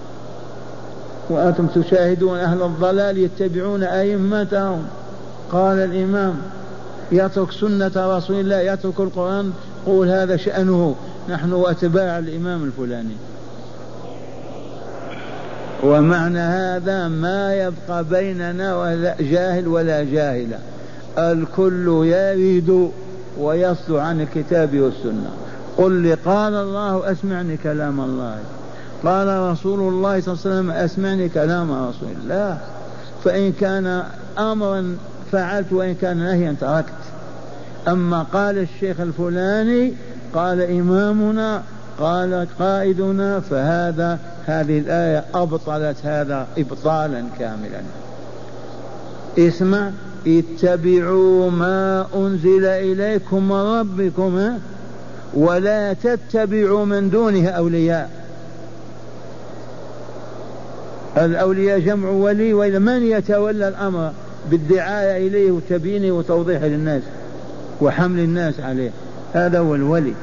B: وأنتم تشاهدون أهل الضلال يتبعون أئمتهم. قال الإمام يترك سنة رسول الله، يترك القرآن، قول هذا شأنه، نحن أتباع الإمام الفلاني. ومعنى هذا ما يبقى بيننا ولا جاهل ولا جاهلة، الكل يريد ويصدر عن الكتاب والسنة. قل لي قال الله أسمعني كلام الله، قال رسول الله صلى الله عليه وسلم أسمعني كلام رسول الله. فإن كان أمرا فعلت وإن كان نهيا تركت. أما قال الشيخ الفلاني، قال إمامنا، قال قائدنا، فهذا هذه الآية أبطلت هذا إبطالا كاملا. اسمع، اتبعوا ما أنزل إليكم من ربكم ولا تتبعوا من دونه أولياء. الأولياء جمع ولي، وإلى من يتولى الأمر بالدعاية إليه وتبيينه وتوضيحه للناس وحمل الناس عليه، هذا هو الولي.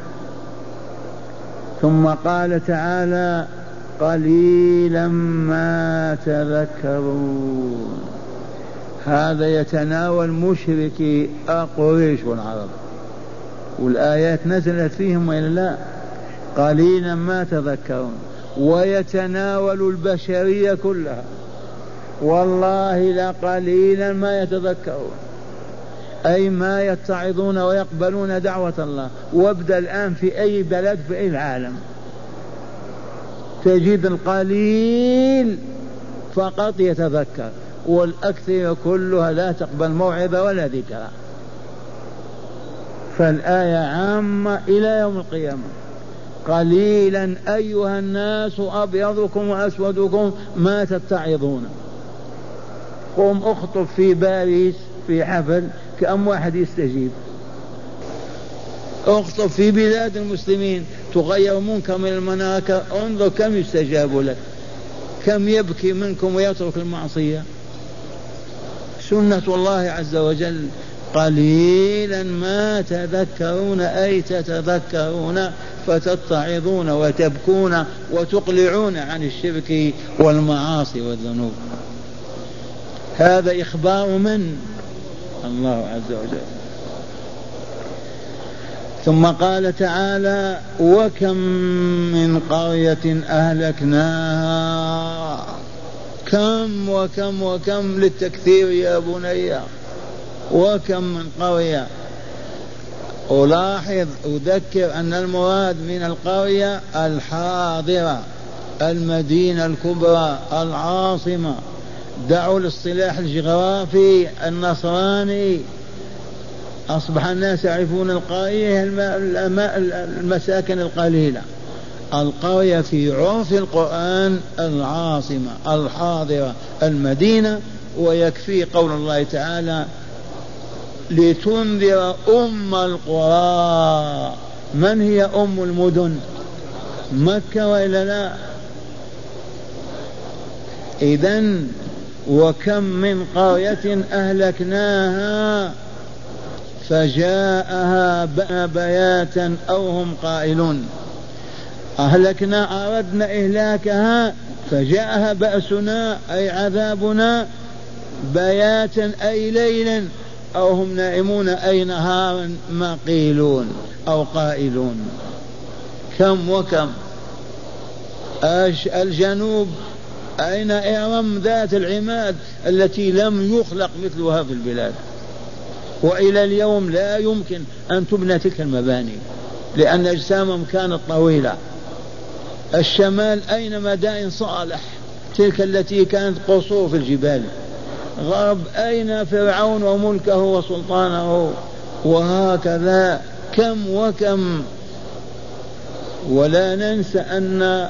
B: ثم قال تعالى قليلا ما تذكرون. هذا يتناول مشركي قريش والعرب، والآيات نزلت فيهم وإلا لا؟ قليلا ما تذكرون. ويتناول البشرية كلها، والله لقليلا ما يتذكرون، أي ما يتعظون ويقبلون دعوة الله. وابدأ الآن في أي بلد في أي العالم تجد القليل فقط يتذكر، والأكثر كلها لا تقبل موعظة ولا ذكرى. فالآية عامة إلى يوم القيامة. قليلا أيها الناس أبيضكم وأسودكم ما تتعظون. قم اخطب في باريس في حفل، كم واحد يستجيب؟ اخطب في بلاد المسلمين تغير منكر من المناكر، انظر كم يستجاب لك، كم يبكي منكم ويترك المعصية. سنة الله عز وجل. قليلا ما تذكرون، أي تتذكرون فتتعظون وتبكون وتقلعون عن الشرك والمعاصي والذنوب. هذا إخبار من الله عز وجل. ثم قال تعالى وكم من قرية أهلكناها. كم وكم وكم للتكثير يا بني. وكم من قرية. ألاحظ أذكر أن المراد من القرية الحاضرة، المدينة الكبرى، العاصمة. دعوا الاصطلاح الجغرافي النصراني. أصبح الناس يعرفون القرية المساكن القليلة. القرية في عرف القرآن العاصمة الحاضرة المدينة. ويكفي قول الله تعالى لتنذر أم القرى. من هي أم المدن؟ مكة وإلا لا؟ إذن وكم من قرية أهلكناها فجاءها بياتا أو هم قائلون. أهلكنا أردنا إهلاكها فجاءها بأسنا أي عذابنا بياتا أي ليلا أو هم نائمون أي نهارا ما قيلون أو قائلون. كم وكم. الجنوب أين إرم ذات العماد التي لم يخلق مثلها في البلاد، وإلى اليوم لا يمكن أن تبنى تلك المباني لأن أجسامهم كانت طويلة. الشمال أين مدائن صالح تلك التي كانت قصور في الجبال. غرب أين فرعون وملكه وسلطانه. وهكذا كم وكم. ولا ننسى أن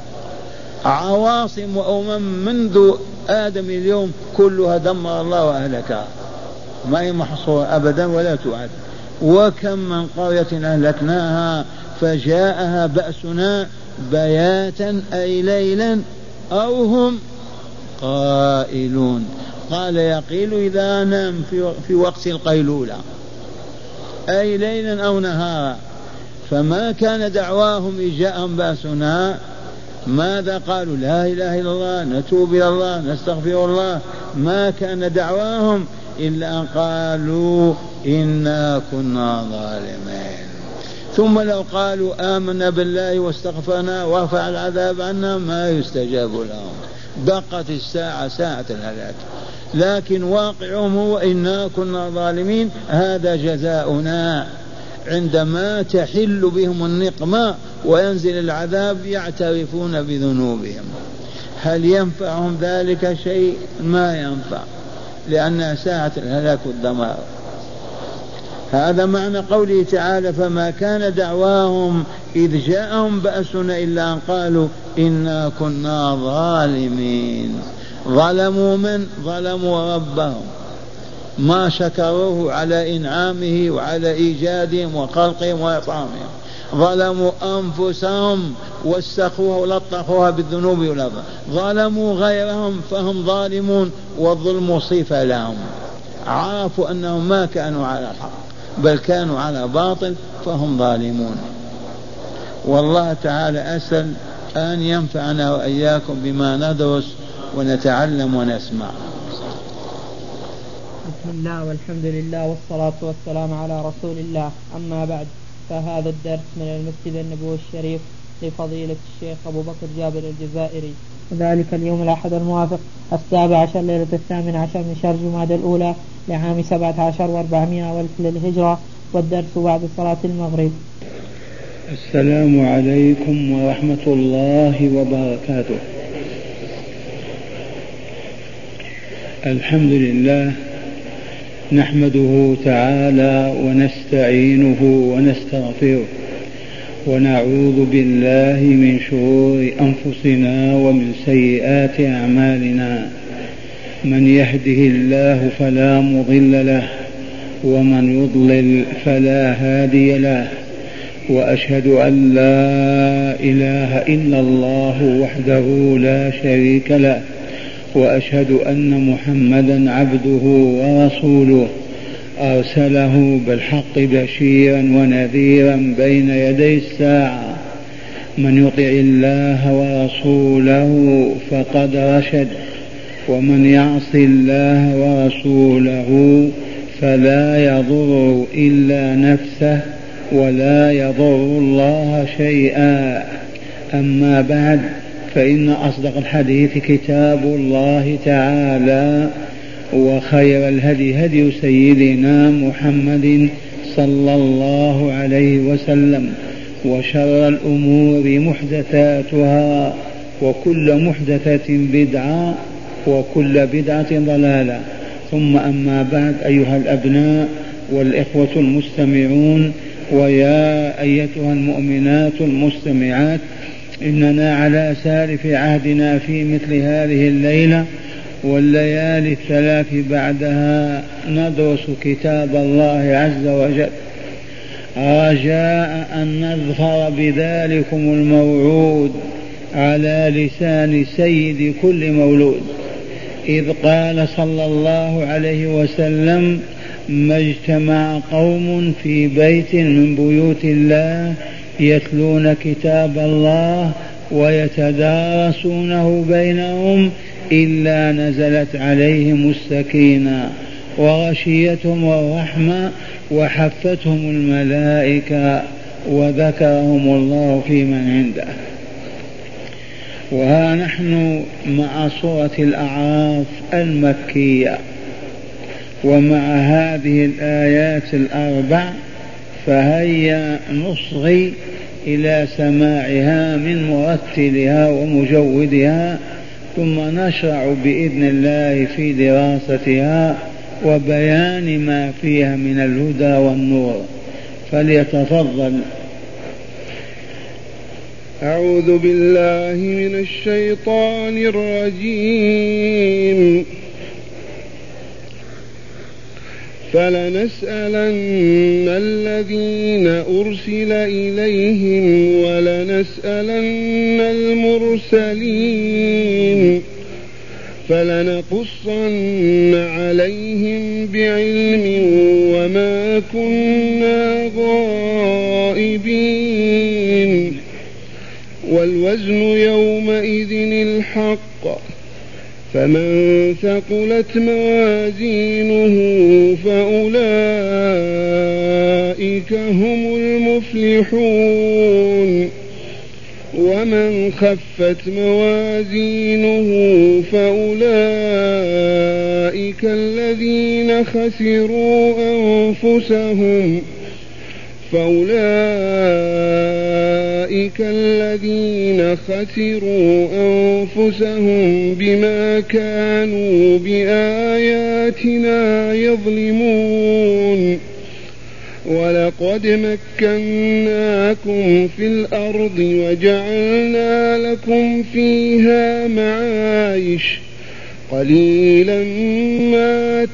B: عواصم وأمم منذ آدم اليوم كلها دمر الله وأهلكها، ما هي محصورة أبدا ولا تعد. وكم من قرية أهلكناها فجاءها بأسنا بياتا أي ليلا أو هم قائلون. قال يقيل إذا نام في, في وقت القيلولة أي ليلا أو نهارا. فما كان دعواهم إذ جاءهم بأسنا ماذا قالوا؟ لا إله إلا الله، نتوب إلى الله، نستغفر الله. ما كان دعواهم إلا أن قالوا إنا كنا ظالمين.
D: ثم لو قالوا آمنا بالله واستغفرنا ورفع العذاب عنا ما يستجاب لهم، دقت الساعة ساعة الهلاك. لكن واقعهم هو إنا كنا ظالمين، هذا جزاؤنا. عندما تحل بهم النقمة وينزل العذاب يعترفون بذنوبهم. هل ينفعهم ذلك شيء؟ ما ينفع، لأنها ساعة الهلاك والدمار. هذا معنى قوله تعالى: فما كان دعواهم إذ جاءهم بأسنا إلا أن قالوا إنا كنا ظالمين. ظلموا من؟ ظلموا ربهم، ما شكروه على إنعامه وعلى إيجادهم وخلقهم وإطعامهم. ظلموا أنفسهم وسخوها ولطخوها بالذنوب والأضرار. ظلموا غيرهم فهم ظالمون، والظلم صفة لهم. عرفوا أنهم ما كانوا على الحق بل كانوا على باطل فهم ظالمون. والله تعالى أسأل أن ينفعنا وإياكم بما ندرس ونتعلم ونسمع.
A: بسم الله والحمد لله والصلاة والسلام على رسول الله. أما بعد، فهذا الدرس من المسجد النبوي الشريف لفضيلة الشيخ أبو بكر جابر الجزائري، وذلك اليوم الأحد الموافق السابع عشر ليلة الثامن عشر من شهر جمادى الأولى لعام سبعة عشر وأربعمائة والف للهجرة، والدرس بعد صلاة المغرب.
B: السلام عليكم ورحمة الله وبركاته. الحمد لله نحمده تعالى ونستعينه ونستغفره، ونعوذ بالله من شرور أنفسنا ومن سيئات أعمالنا. من يهده الله فلا مضل له، ومن يضلل فلا هادي له. وأشهد أن لا إله إلا الله وحده لا شريك له، وأشهد أن محمدا عبده ورسوله أرسله بالحق بشيرا ونذيرا بين يدي الساعة. من يطع الله ورسوله فقد رشد، ومن يعص الله ورسوله فلا يضر إلا نفسه ولا يضر الله شيئا. أما بعد، فإن أصدق الحديث كتاب الله تعالى، وخير الهدي هدي سيدنا محمد صلى الله عليه وسلم، وشر الأمور محدثاتها، وكل محدثة بدعة، وكل بدعة ضلالة. ثم أما بعد، أيها الأبناء والإخوة المستمعون، ويا أيتها المؤمنات المستمعات، إننا على سالف عهدنا في مثل هذه الليلة والليالي الثلاث بعدها ندرس كتاب الله عز وجل، رجاء أن نظفر بذلكم الموعود على لسان سيد كل مولود، إذ قال صلى الله عليه وسلم: ما اجتمع قوم في بيت من بيوت الله يتلون كتاب الله ويتدارسونه بينهم إلا نزلت عليهم السكينة وغشيتهم الرحمة وحفتهم الملائكة وذكرهم الله في من عنده. وها نحن مع سورة الأعراف المكية، ومع هذه الآيات الأربع، فهيا نصغي إلى سماعها من مرتلها ومجودها، ثم نشرع بإذن الله في دراستها وبيان ما فيها من الهدى والنور. فليتفضل.
C: أعوذ بالله من الشيطان الرجيم. فلنسألن الذين أرسل إليهم ولنسألن المرسلين فلنقصن عليهم بعلم وما كنا غائبين والوزن يومئذ الحق فمن ثقلت موازينه فأولئك فأولئك هم المفلحون. ومن خفت موازينه فأولئك الذين خسروا أنفسهم فأولئك الذين خسروا أنفسهم بما كانوا بآياتنا يظلمون. ولقد مكناكم في الأرض وجعلنا لكم فيها معايش قليلا ما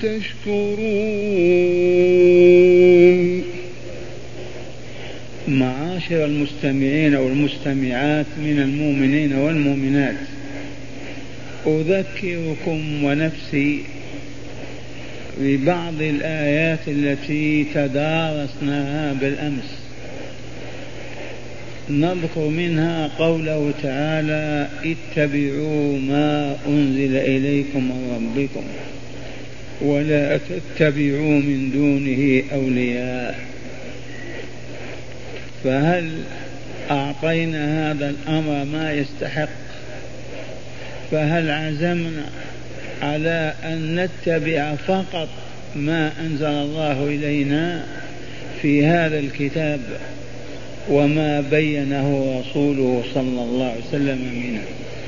C: تشكرون.
B: معاشر المستمعين والمستمعات من المؤمنين والمؤمنات، أذكركم ونفسي ببعض الآيات التي تدارسناها بالأمس. نذكر منها قوله تعالى: اتبعوا ما أنزل إليكم من ربكم ولا تتبعوا من دونه أولياء. فهل أعطينا هذا الأمر ما يستحق؟ فهل عزمنا على أن نتبع فقط ما أنزل الله إلينا في هذا الكتاب وما بينه رسوله صلى الله عليه وسلم منه؟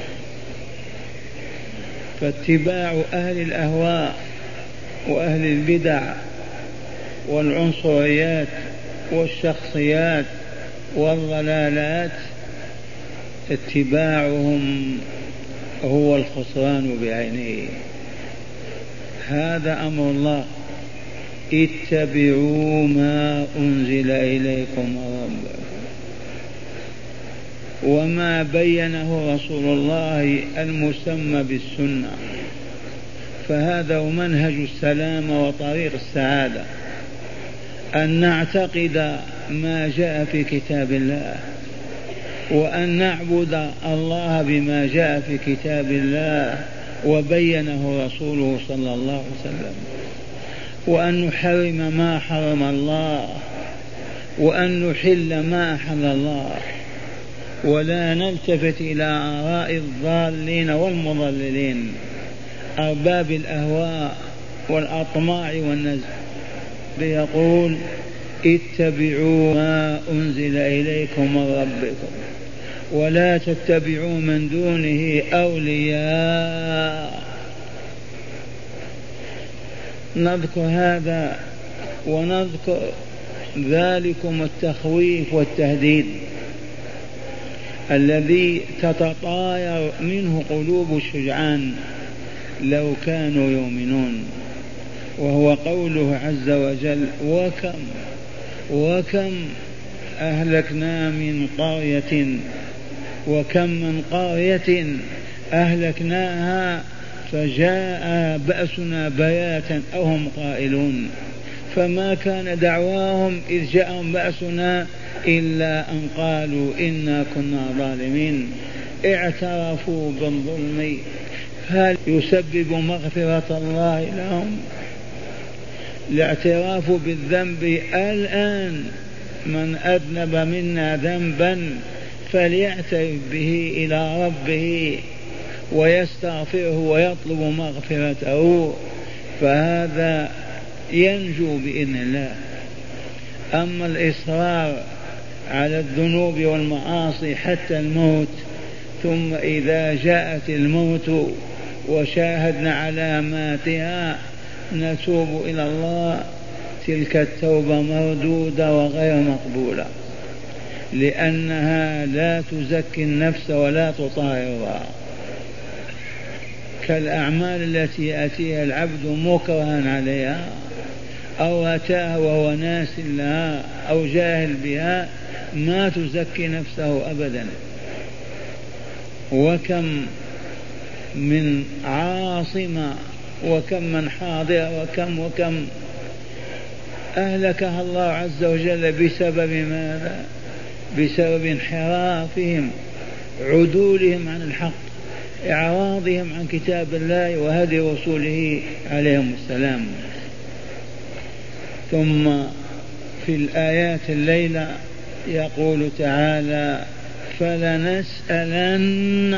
B: فاتباع أهل الأهواء وأهل البدع والعنصريات والشخصيات والضلالات اتباعهم هو الخسران بعينه. هذا أمر الله: اتبعوا ما أنزل إليكم من ربكم. وما بينه رسول الله المسمى بالسنة، فهذا هو منهج السلامة وطريق السعادة، أن نعتقد ما جاء في كتاب الله، وأن نعبد الله بما جاء في كتاب الله وبينه رسوله صلى الله عليه وسلم، وأن نحرم ما حرم الله، وأن نحل ما أحل الله، ولا نلتفت إلى آراء الضالين والمضللين أرباب الأهواء والأطماع والنزع. بيقول: اتبعوا ما أنزل إليكم من ربكم ولا تتبعوا من دونه أولياء. نذكر هذا ونذكر ذلكم التخويف والتهديد الذي تتطاير منه قلوب الشجعان لو كانوا يؤمنون، وهو قوله عز وجل: وكم وكم أهلكنا من قرية وكم من قرية أهلكناها فجاء بأسنا بياتا أو هم قائلون. فما كان دعواهم إذ جاءهم بأسنا إلا أن قالوا إنا كنا ظالمين. اعترفوا بالظلم، هل يسبب مغفرة الله لهم؟ الاعتراف بالذنب الآن، من أذنب منا ذنبا فليعترف به إلى ربه ويستغفره ويطلب مغفرته، فهذا ينجو بإذن الله. أما الإصرار على الذنوب والمعاصي حتى الموت، ثم إذا جاءت الموت وشاهدنا علاماتها نتوب إلى الله، تلك التوبة مردودة وغير مقبولة، لأنها لا تزكي النفس ولا تطهرها، كالأعمال التي يأتيها العبد مكرها عليها أو أتاها وهو ناس لها أو جاهل بها، ما تزكي نفسه أبدا. وكم من عاصمة وكم من حاضر وكم وكم أهلكها الله عز وجل بسبب ماذا؟ بسبب انحرافهم، عدولهم عن الحق، إعراضهم عن كتاب الله وهدي رسوله عليهم السلام. ثم في الآيات الليلة يقول تعالى فلنسألن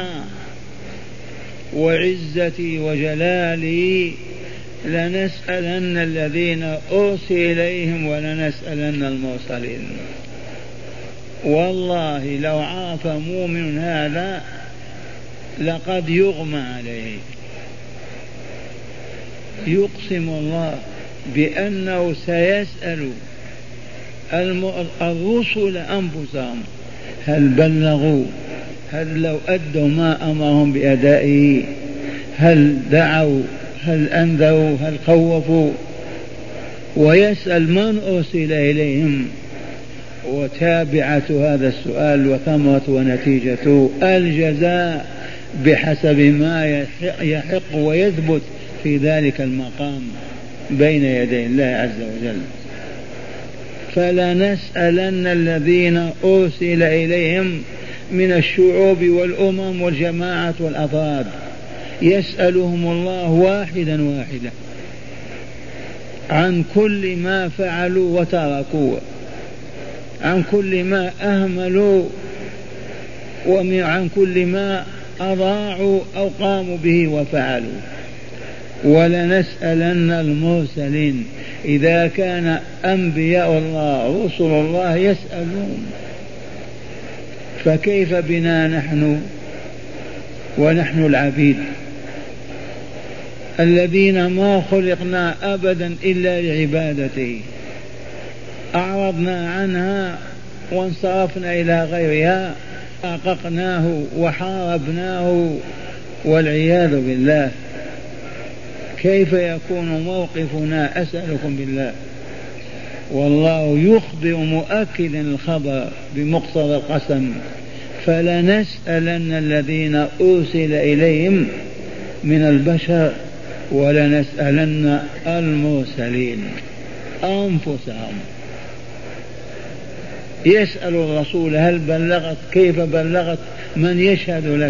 B: وعزتي وجلالي لنسألن الذين أرسل إليهم ولنسألن المرسلين. والله لو عرف مؤمن هذا لقد يغمى عليه. يقسم الله بأنه سيسأل الرسل أنفسهم هل بلغوا، هل لو أدوا ما أمرهم بأدائه، هل دعوا، هل أنذروا، هل خوفوا، ويسأل من أرسل إليهم. وتابعة هذا السؤال وثمرة ونتيجته الجزاء بحسب ما يحق ويثبت في ذلك المقام بين يدي الله عز وجل. فلنسألن الذين أرسل إليهم من الشعوب والأمم والجماعات والأفراد، يسألهم الله واحدا واحدا عن كل ما فعلوا وتركوا، عن كل ما أهملوا، وعن كل ما أضاعوا أو قاموا به وفعلوا. ولنسألن المرسلين، إذا كان أنبياء الله رسل الله يسألون، فكيف بنا نحن ونحن العبيد الذين ما خلقنا أبدا إلا لعبادته، أعرضنا عنها وانصرفنا إلى غيرها، حققناه وحاربناه والعياذ بالله. كيف يكون موقفنا؟ أسألكم بالله. والله يخبر مؤكدا الخبر بمقتضى القسم فلنسألن الذين أرسل إليهم من البشر ولنسألن المرسلين أنفسهم. يسأل الرسول هل بلغت، كيف بلغت، من يشهد لك؟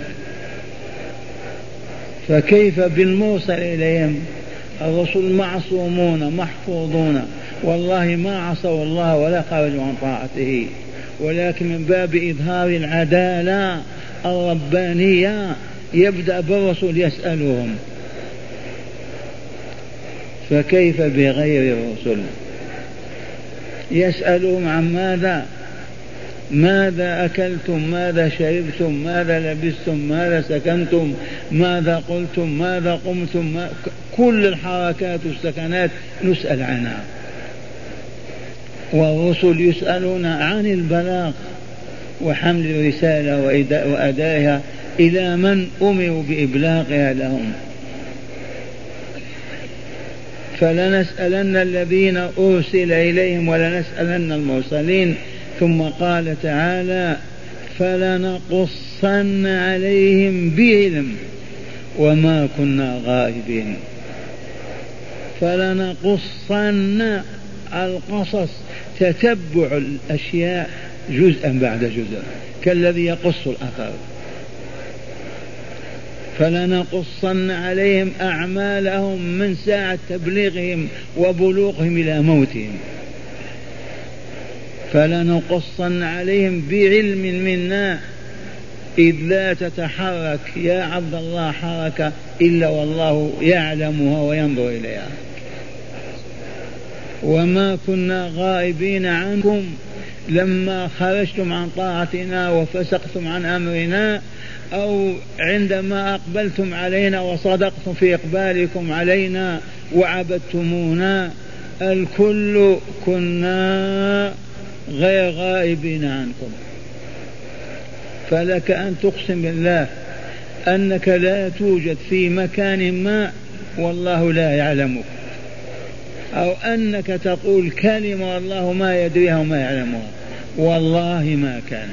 B: فكيف بالمرسل إليهم؟ الرسل معصومون محفوظون، والله ما عصوا الله ولا خرجوا عن طاعته، ولكن من باب إظهار العدالة الربانية يبدأ بالرسل يسألهم، فكيف بغير الرسل؟ يسألهم عن ماذا؟ ماذا أكلتم، ماذا شربتم، ماذا لبستم، ماذا سكنتم، ماذا قلتم، ماذا قمتم، ما كل الحركات والسكنات نسأل عنها. والرسل يسألون عن البلاغ وحمل الرسالة وأدائها إلى من أمروا بإبلاغها لهم. فلنسألن الذين أرسل إليهم ولنسألن المرسلين. ثم قال تعالى فلنقصن عليهم بعلم وما كنا غائبين. فلنقصن، القصص تتبع الأشياء جزءا بعد جزء كالذي يقص الأثر. فلنقصن عليهم أعمالهم من ساعة تبليغهم وبلوغهم إلى موتهم. فلنقصن عليهم بعلم منا، إذ لا تتحرك يا عبد الله حركة إلا والله يعلمها وينظر إليها. وما كنا غائبين عنكم لما خرجتم عن طاعتنا وفسقتم عن أمرنا، أو عندما أقبلتم علينا وصدقتم في إقبالكم علينا وعبدتمونا، الكل كنا غير غائبين عنكم. فلك أن تقسم بالله أنك لا توجد في مكان ما والله لا يعلمك، أو أنك تقول كلمة والله ما يدريها وما يعلمها، والله ما كان.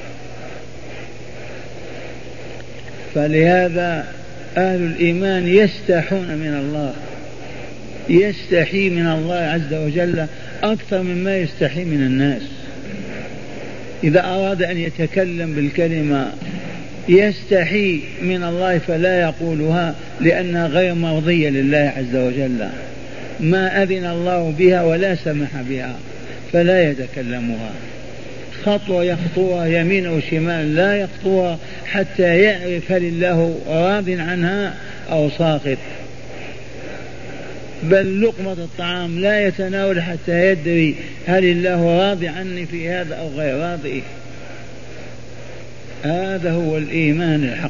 B: فلهذا أهل الإيمان يستحون من الله، يستحي من الله عز وجل أكثر مما يستحي من الناس. إذا أراد أن يتكلم بالكلمة يستحي من الله فلا يقولها لأنها غير مرضية لله عز وجل، ما أذن الله بها ولا سمح بها، فلا يتكلمها، خطوة يخطوها يمين أو شمال لا يخطوها حتى يعرف هل الله راض عنها أو ساخط. بل لقمة الطعام لا يتناول حتى يدري هل الله راضي عني في هذا أو غير راضي. هذا هو الإيمان الحق.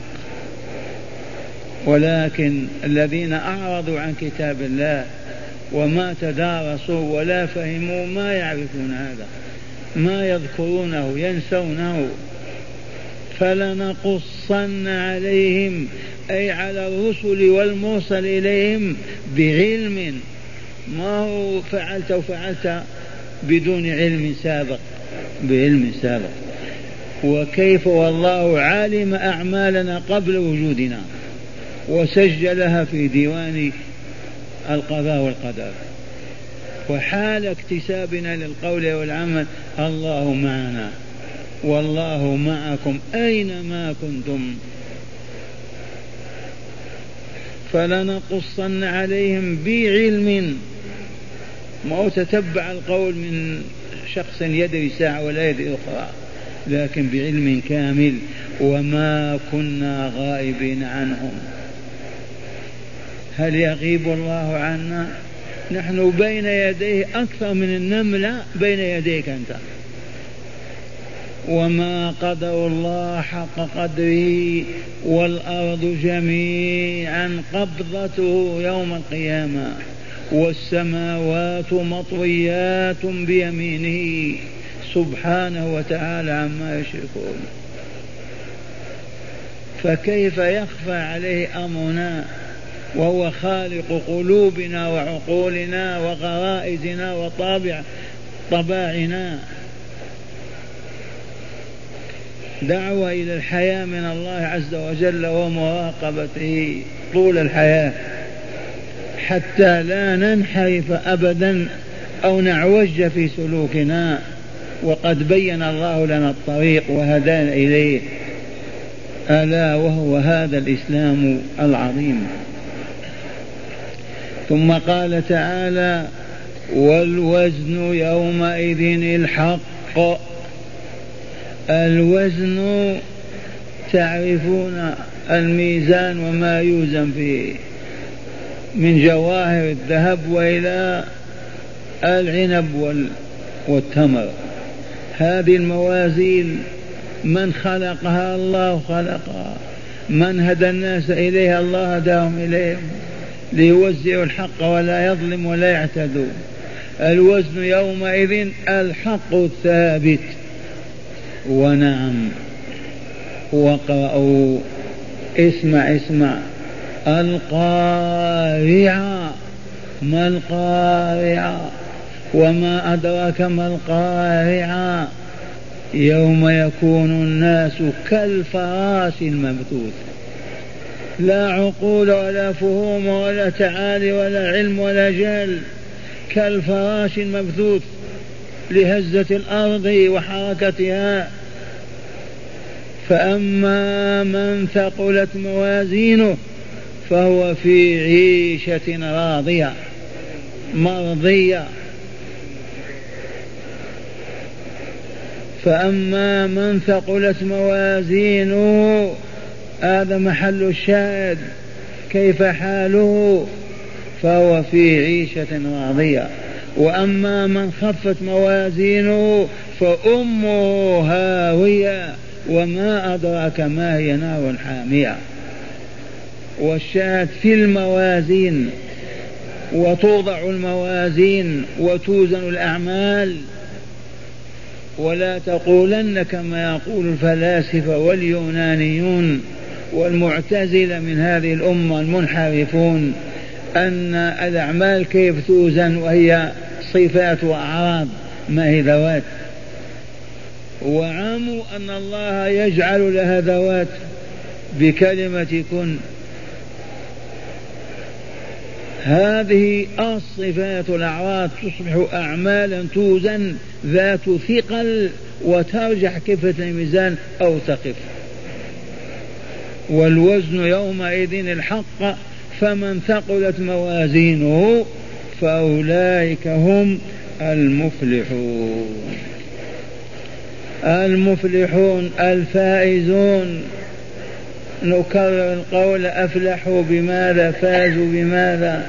B: ولكن الذين أعرضوا عن كتاب الله وما تدارسوا ولا فهموا ما يعرفون هذا، ما يذكرونه، ينسونه. فلنقصن عليهم أي على الرسل والمرسل إليهم بعلم، ما هو فعلت وفعلت بدون علم سابق، بعلم سابق. وكيف والله علم أعمالنا قبل وجودنا وسجلها في ديوان القضاء والقدر. وحال اكتسابنا للقول والعمل الله معنا والله معكم أينما كنتم. فلنقصن عليهم بعلم، ما تتبع القول من شخص يدري ساعة ولا يدري أخرى، لكن بعلم كامل. وما كنا غائبين عنهم. هل يغيب الله عنا؟ نحن بين يديه أكثر من النملة بين يديك أنت. وما قدر الله حق قدره والأرض جميعا قبضته يوم القيامة والسماوات مطويات بيمينه سبحانه وتعالى عما يشركون. فكيف يخفى عليه أمرنا وهو خالق قلوبنا وعقولنا وغرائزنا وطابع طباعنا؟ دعوة إلى الحياة من الله عز وجل ومراقبته طول الحياة حتى لا ننحرف أبدا أو نعوج في سلوكنا، وقد بين الله لنا الطريق وهدانا إليه، ألا وهو هذا الإسلام العظيم. ثم قال تعالى: والوزن يومئذ الحق. الوزن تعرفون الميزان وما يوزن فيه من جواهر الذهب وإلى العنب والتمر. هذه الموازين من خلقها؟ الله خلقها. من هدى الناس إليها؟ الله هداهم إليهم ليوزعوا الحق ولا يظلم ولا يعتدوا. الوزن يومئذ الحق الثابت. ونعم، واقرأوا، اسمع اسمع، القارعة. ما القارعة؟ وما أدراك ما القارعة؟ يوم يكون الناس كالفراش المبثوث، لا عقول ولا فهوم ولا تعالي ولا علم ولا جهل، كالفراش المبثوث لهزة الأرض وحركتها. فأما من ثقلت موازينه فهو في عيشة راضية مرضية. فأما من ثقلت موازينه، هذا محل الشاهد، كيف حاله؟ فهو في عيشة راضية. وأما من خفت موازينه فأمه هاوية وما أدراك ما هي، نار حامية. والشاهد في الموازين، وتوضع الموازين وتوزن الأعمال. ولا تقولن كما يقول الفلاسفة واليونانيون والمعتزلة من هذه الأمة المنحرفون أن الأعمال كيف توزن وهي صفات وأعراض ما هي ذوات. وعموا أن الله يجعل لها ذوات بكلمة كن. هذه الصفات الأعراض تصبح أعمالا توزن ذات ثقل وترجح كفة الميزان أو تقف. والوزن يومئذ الحق. فمن ثقلت موازينه فأولئك هم المفلحون. المفلحون الفائزون. نكرر القول: أفلحوا بماذا؟ فازوا بماذا؟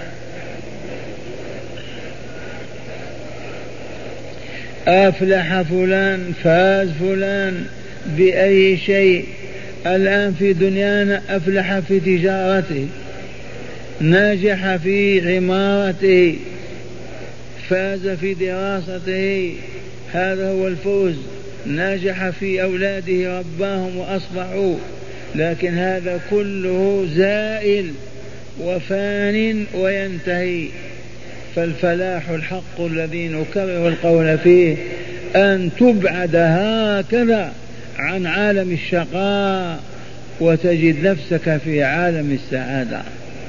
B: أفلح فلان، فاز فلان بأي شيء؟ الآن في دنيانا أفلح في تجارته، نجح في عمارته، فاز في دراسته، هذا هو الفوز. نجح في أولاده، رباهم وأصبحوا، لكن هذا كله زائل وفان وينتهي. فالفلاح الحق الذي نكرر القول فيه أن تبعد هكذا عن عالم الشقاء وتجد نفسك في عالم السعادة،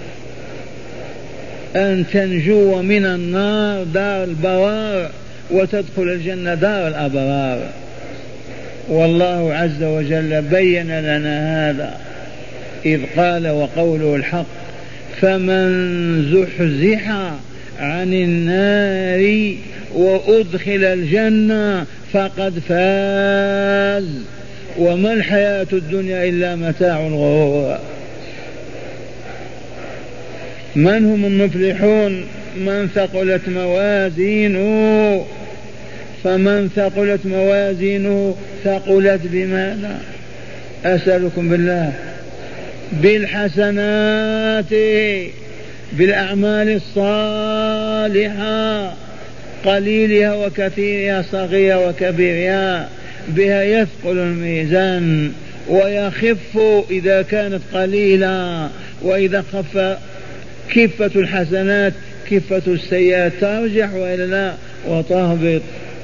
B: أن تنجو من النار دار البوار وتدخل الجنة دار الأبرار. والله عز وجل بين لنا هذا إذ قال وقوله الحق: فمن زحزح عن النار وأدخل الجنة فقد فاز، وما الحياة الدنيا إلا متاع الغرور. من هم المفلحون؟ من ثقلت موازينه. فمن ثقلت موازينه ثقلت بماذا؟ أسألكم بالله، بالحسنات، بالأعمال الصالحة، قليلها وكثيرها، صغيرها وكبيرها، بها يثقل الميزان ويخف إذا كانت قليلة، وإذا خف كفة الحسنات كفة السيئات ترجح وإلا لا وتهبط.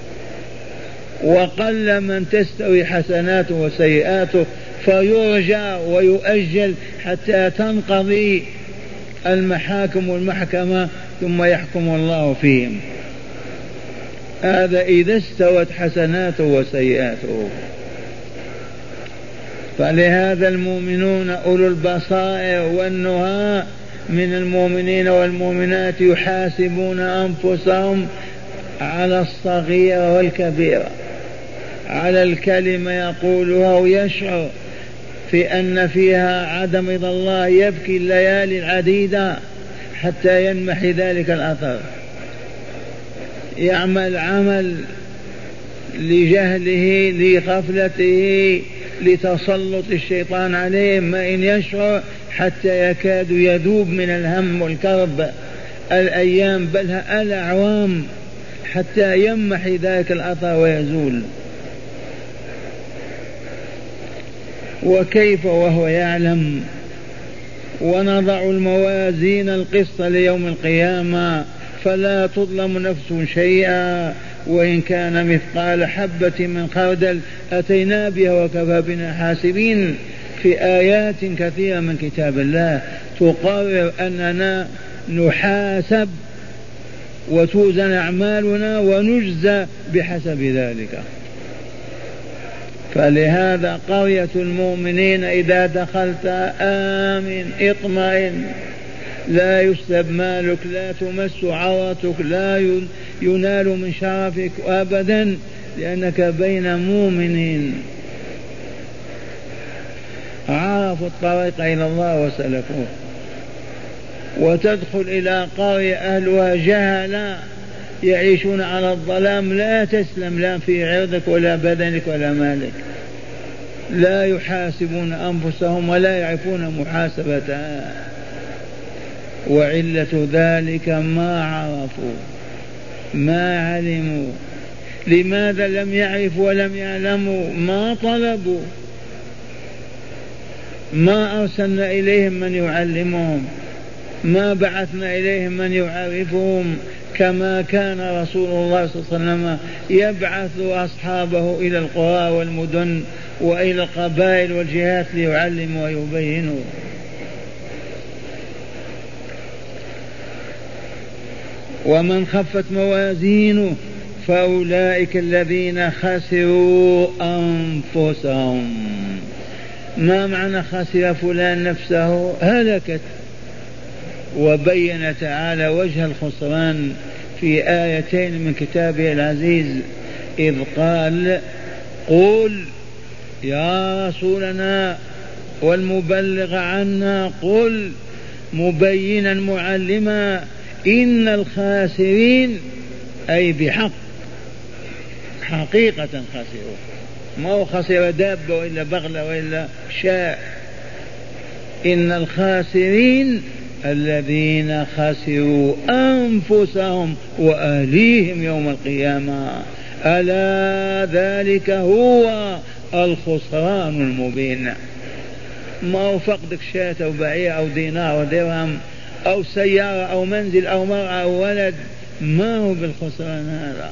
B: وقل من تستوي حسناته وسيئاته فيرجى ويؤجل حتى تنقضي المحاكم والمحكمة ثم يحكم الله فيهم. هذا إذا استوت حسناته وسيئاته. فلهذا المؤمنون أولو البصائر والنهى من المؤمنين والمؤمنات يحاسبون أنفسهم على الصغيرة والكبيرة، على الكلمة يقولها ويشعر في أن فيها عدم رضا الله، يبكي الليالي العديدة حتى ينمحي ذلك الأثر. يعمل عمل لجهله، لغفلته، لتسلط الشيطان عليه، ما إن يشعر حتى يكاد يذوب من الهم والكرب الأيام بل الأعوام حتى يمحي ذلك الأثر ويزول. وكيف وهو يعلم؟ ونضع الموازين القسط ليوم القيامة فلا تظلم نفس شيئا وإن كان مثقال حبة من خردل أتينا بها وكفى بنا حاسبين. في آيات كثيرة من كتاب الله تقرر أننا نحاسب وتوزن أعمالنا ونجزى بحسب ذلك. فلهذا قرية المؤمنين إذا دخلت آمن اطمئن، لا يسلب مالك، لا تمس عورتك، لا ينال من شرفك أبدا، لأنك بين مؤمنين عرفوا الطريق إلى الله وسلكوه. وتدخل إلى قرية أهلها جهلا يعيشون على الظلام، لا تسلم لا في عرضك ولا بدنك ولا مالك، لا يحاسبون أنفسهم ولا يعرفون محاسبتها. وعلة ذلك ما عرفوا ما علموا. لماذا لم يعرفوا ولم يعلموا؟ ما طلبوا، ما أرسلنا إليهم من يعلمهم، ما بعثنا إليهم من يعرفهم، كما كان رسول الله صلى الله عليه وسلم يبعث أصحابه إلى القرى والمدن وإلى القبائل والجهات ليعلموا ويبينوا. ومن خفت موازينه فأولئك الذين خسروا أنفسهم. ما معنى خسر فلان نفسه؟ هلكت. وبين تعالى وجه الخسران في آيتين من كتابه العزيز إذ قال قل يا رسولنا والمبلغ عنا قل مبينا معلما إن الخاسرين أي بحق حقيقة خسروا، ما هو خسر دابة وإلا بغلة وإلا شاء، إن الخاسرين الذين خسروا أنفسهم وأهليهم يوم القيامة ألا ذلك هو الخسران المبين. ما هو فقدك شاة أو بعير أو دينار أو درهم أو سيارة أو منزل أو مرأة أو ولد، ما هو بالخسران هذا.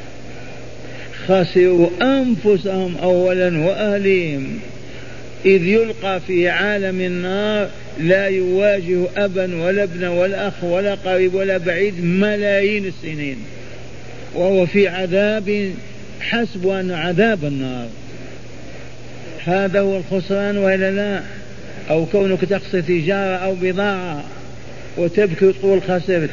B: خسروا أنفسهم أولا وأهليهم، إذ يلقى في عالم النار لا يواجه أبا ولا ابن ولا أخ ولا قريب ولا بعيد ملايين السنين، وهو في عذاب حسب أن عذاب النار. هذا هو الخسران وإلا لا؟ أو كونك تقصد تجارة أو بضاعة وتبكي وتقول خسرت.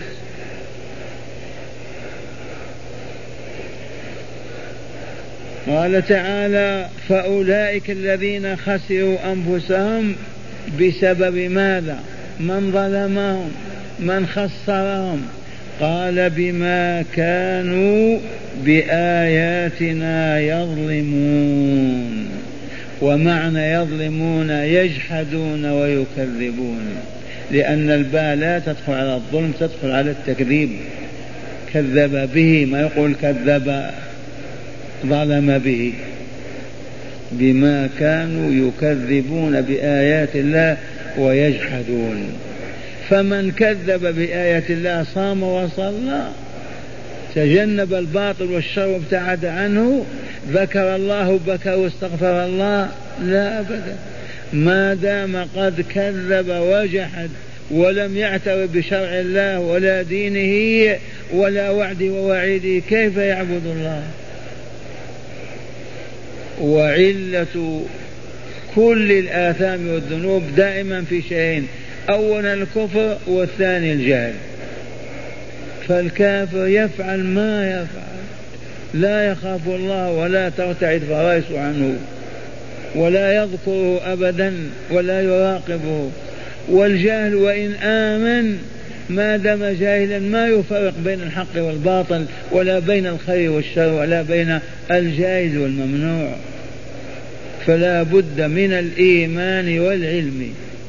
B: قال تعالى فأولئك الذين خسروا أنفسهم بسبب ماذا؟ من ظلمهم؟ من خسرهم؟ قال بما كانوا بآياتنا يظلمون. ومعنى يظلمون يجحدون ويكذبون، لأن الباء لا تدخل على الظلم، تدخل على التكذيب. كذب به، ما يقول كذب ظلم به. بما كانوا يكذبون بآيات الله ويجحدون. فمن كذب بآيات الله صام وصلى، تجنب الباطل والشر وابتعد عنه، ذكر الله بكى واستغفر الله؟ لا أبدا. ما دام قد كذب وجحد ولم يعترف بشرع الله ولا دينه ولا وعده ووعيده، كيف يعبد الله؟ وعلة كل الآثام والذنوب دائما في شيئين: أولا الكفر والثاني الجهل. فالكافر يفعل ما يفعل، لا يخاف الله ولا ترتعد فرائسه عنه ولا يذكره أبدا ولا يراقبه. والجهل وإن آمن ما دام جاهلا ما يفرق بين الحق والباطل ولا بين الخير والشر ولا بين الجائز والممنوع. فلا بد من الإيمان والعلم،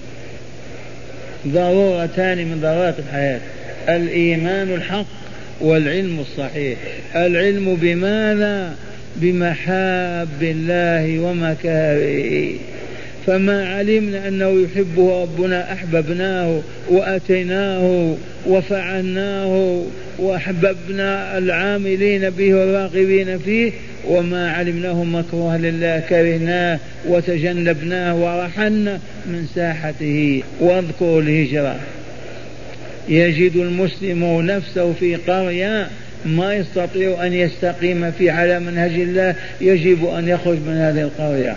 B: ضرورتان من ضرورات الحياة: الإيمان الحق والعلم الصحيح. العلم بماذا؟ بمحاب الله ومكاره. فما علمنا أنه يحبه ربنا أحببناه وأتيناه وفعلناه وأحببنا العاملين به والراغبين فيه، وما علمناه مكروها لله كرهناه وتجنبناه ورحلنا من ساحته. واذكروا الهجرة، يجد المسلم نفسه في قرية ما يستطيع أن يستقيم في على منهج الله، يجب أن يخرج من هذه القرية.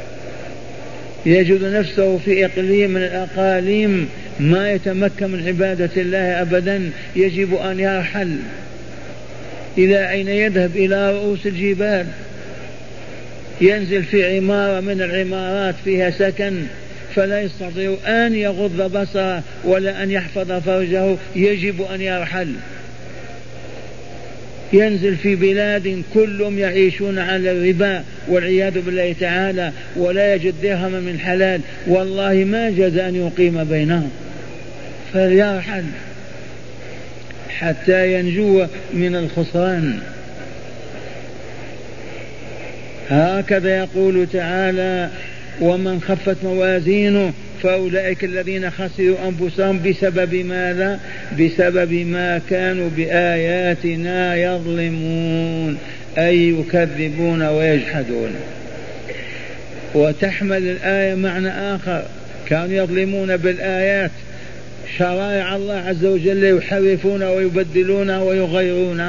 B: يجد نفسه في إقليم من الأقاليم ما يتمكن من عبادة الله أبدا، يجب أن يرحل. إلى أين يذهب؟ إلى رؤوس الجبال، ينزل في عمارة من العمارات فيها سكن فلا يستطيع أن يغض بصره ولا أن يحفظ فرجه، يجب أن يرحل. ينزل في بلاد كلهم يعيشون على الربا والعياذ بالله تعالى ولا يجد درهم من حلال، والله ما جاز أن يقيم بينهم، فليرحل حتى ينجو من الخسران. هكذا يقول تعالى: ومن خفت موازينه فأولئك الذين خسروا أنفسهم بسبب ماذا؟ بسبب ما كانوا بآياتنا يظلمون، أي يكذبون ويجحدون. وتحمل الآية معنى آخر: كانوا يظلمون بالآيات، شرائع الله عز وجل يحرفون ويبدلون ويغيرون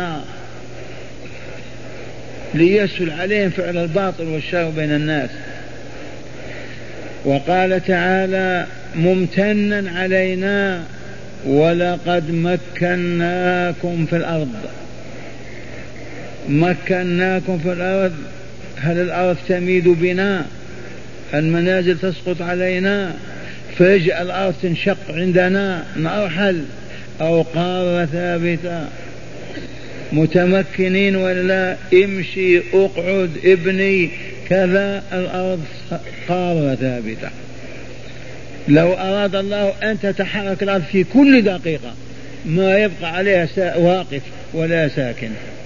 B: ليسهل عليهم فعل الباطل والشر بين الناس. وقال تعالى ممتنا علينا ولقد مكناكم في الأرض. مكناكم في الأرض، هل الأرض تميد بنا؟ المنازل تسقط علينا فيجعل الأرض تنشق عندنا نرحل، أو قارة ثابتة؟ متمكنين ولا؟ امشي اقعد ابني كذا، الأرض قارة ثابتة. لو أراد الله أن تتحرك الأرض في كل دقيقة ما يبقى عليها واقف ولا ساكن.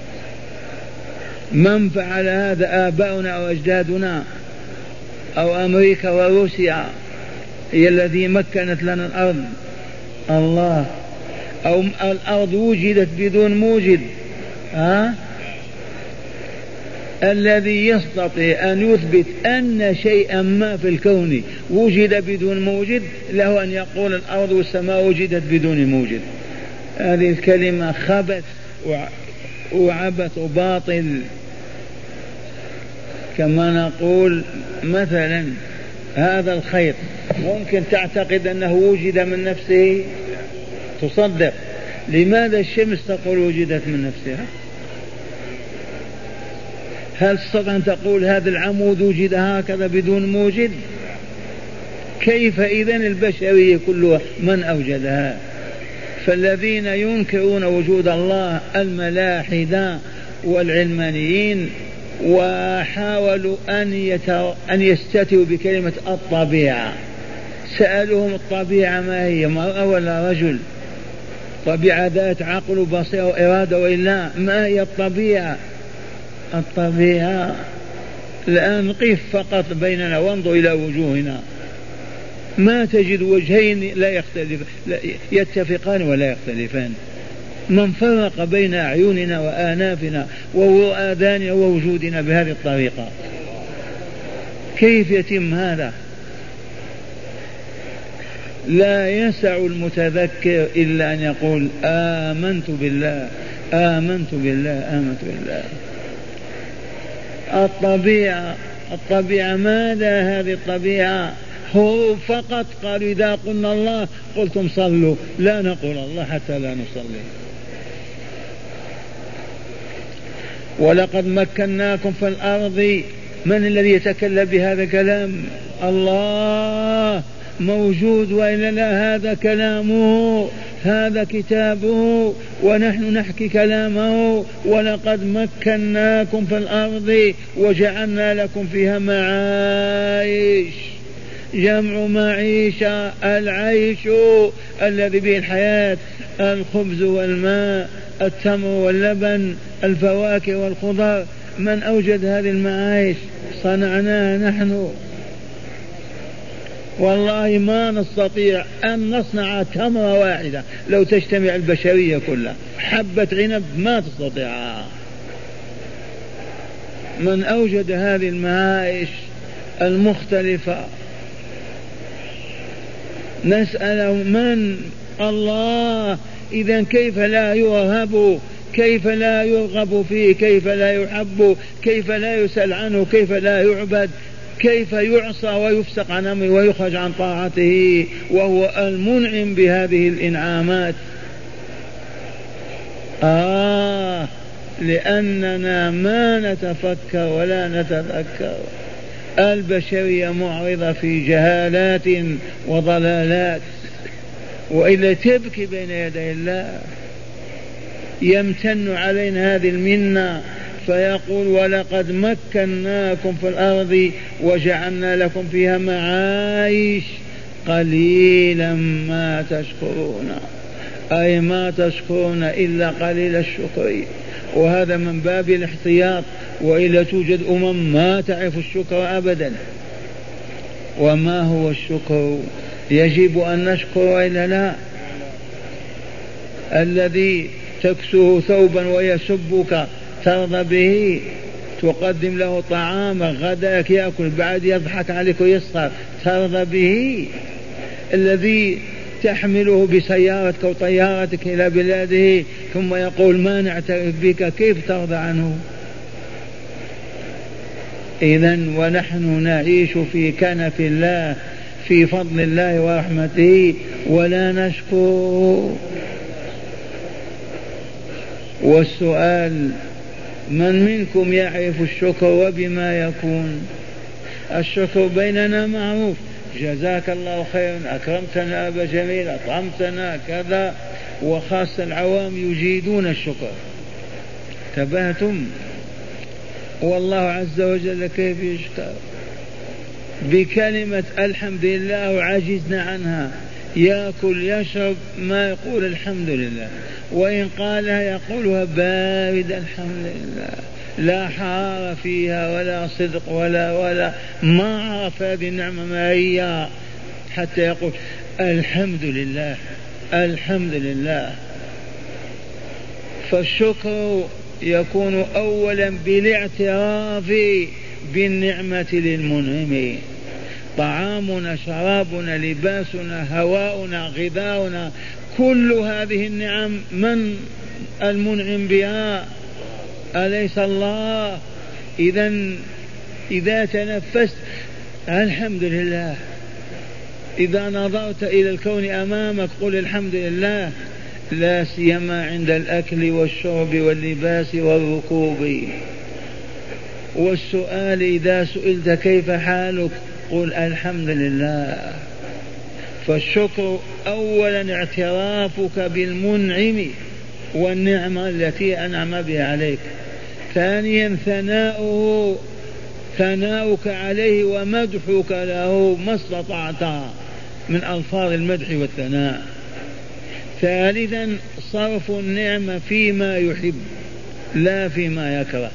B: من فعل هذا؟ آباؤنا أو أجدادنا أو أمريكا وروسيا هي الذي مكنت لنا الأرض؟ الله. أو الأرض وجدت بدون موجد؟ ها؟ الذي يستطيع أن يثبت أن شيئا ما في الكون وجد بدون موجد له أن يقول الأرض والسماء وجدت بدون موجد. هذه الكلمة خبث وعبث وباطل. كما نقول مثلا هذا الخيط ممكن تعتقد أنه وجد من نفسه؟ تصدق. لماذا الشمس تقول وجدت من نفسها؟ هل تستطيع أن تقول هذا العمود وجد هكذا بدون موجد؟ كيف إذن البشرية كلها من أوجدها؟ فالذين ينكرون وجود الله الملاحدة والعلمانيين وحاولوا أن, أن يستتروا بكلمة الطبيعة. سألهم الطبيعة ما هي؟ مرأة ولا رجل؟ طبيعة ذات عقل وبصيرة وإرادة وإلا؟ ما هي الطبيعة؟ الطبيعة الآن قف فقط بيننا وانظر إلى وجوهنا ما تجد وجهين لا يختلف لا يتفقان ولا يختلفان. من فرق بين أعيننا وآنافنا وآذاننا ووجودنا بهذه الطريقة؟ كيف يتم هذا؟ لا يسع المتذكر إلا أن يقول آمنت بالله آمنت بالله آمنت بالله. الطبيعة الطبيعة ماذا هذه الطبيعة؟ هو فقط قالوا إذا قلنا الله قلتم صلوا، لا نقول الله حتى لا نصلي. ولقد مكناكم في الأرض، من الذي يتكلم بهذا الكلام؟ الله موجود وإلا لا؟ هذا كلامه، هذا كتابه، ونحن نحكي كلامه. ولقد مكناكم في الأرض وجعلنا لكم فيها معايش. جمع معيشة، العيش الذي به الحياة، الخبز والماء، التمر واللبن، الفواكه والخضر. من أوجد هذه المعايش؟ صنعناها نحن. والله ما نستطيع أن نصنع تمرة واحدة لو تجتمع البشرية كلها، حبة عنب ما تستطيعها. من أوجد هذه المعايش المختلفة؟ نسأله من؟ الله. إذن كيف لا يوهب؟ كيف لا يرغب فيه؟ كيف لا يحب؟ كيف لا يسأل عنه؟ كيف لا يعبد؟ كيف يعصى ويفسق عن أمره ويخرج عن طاعته وهو المنعم بهذه الإنعامات؟ آه لأننا ما نتفكر ولا نتذكر. البشرية معرضة في جهالات وضلالات، وإلا تبكي بين يدي الله. يمتن علينا هذه المنة فيقول ولقد مكناكم في الأرض وجعلنا لكم فيها معايش قليلا ما تشكرون، أي ما تشكرون إلا قليل الشكر. وهذا من باب الاحتياط، وإلا توجد أمم ما تعرف الشكر أبدا. وما هو الشكر؟ يجب أن نشكر وإلا لا؟ الذي تكسه ثوبا ويسبك ترضى به؟ تقدم له طعامك غداك يأكل بعد يضحك عليك ويسخر ترضى به؟ الذي تحمله بسيارتك وطيارتك إلى بلاده ثم يقول ما نعترف بك، كيف ترضى عنه؟ إذن ونحن نعيش في كنف الله في فضل الله ورحمته، ولا نشكر. والسؤال: من منكم يعرف الشكر وبما يكون؟ الشكر بيننا معروف، جزاك الله خيرا، أكرمتنا أبا جميل، أطعمتنا كذا، وخاصة العوام يجيدون الشكر. تبهتم؟ والله عز وجل كيف يشكر؟ بكلمة الحمد لله وعجزنا عنها. يأكل يشرب ما يقول الحمد لله، وإن قالها يقولها بارد الحمد لله، لا حرارة فيها ولا صدق ولا ولا ما عرف هذه النعمة ما هي حتى يقول الحمد لله الحمد لله. فالشكر يكون أولا بالاعتراف بالنعمة للمنعم. طعامنا، شرابنا، لباسنا، هواؤنا، غذاؤنا، كل هذه النعم من المنعم بها؟ أليس الله؟ إذن إذا تنفست الحمد لله، إذا نظرت إلى الكون أمامك قل الحمد لله، لا سيما عند الأكل والشرب واللباس والركوب. والسؤال: إذا سئلت كيف حالك قل الحمد لله. فالشكر أولا اعترافك بالمنعم والنعمة التي أنعم بها عليك. ثانيا ثناؤه، ثناؤك عليه ومدحك له ما استطعت من ألفاظ المدح والثناء. ثالثا صرف النعمة فيما يحب لا فيما يكره.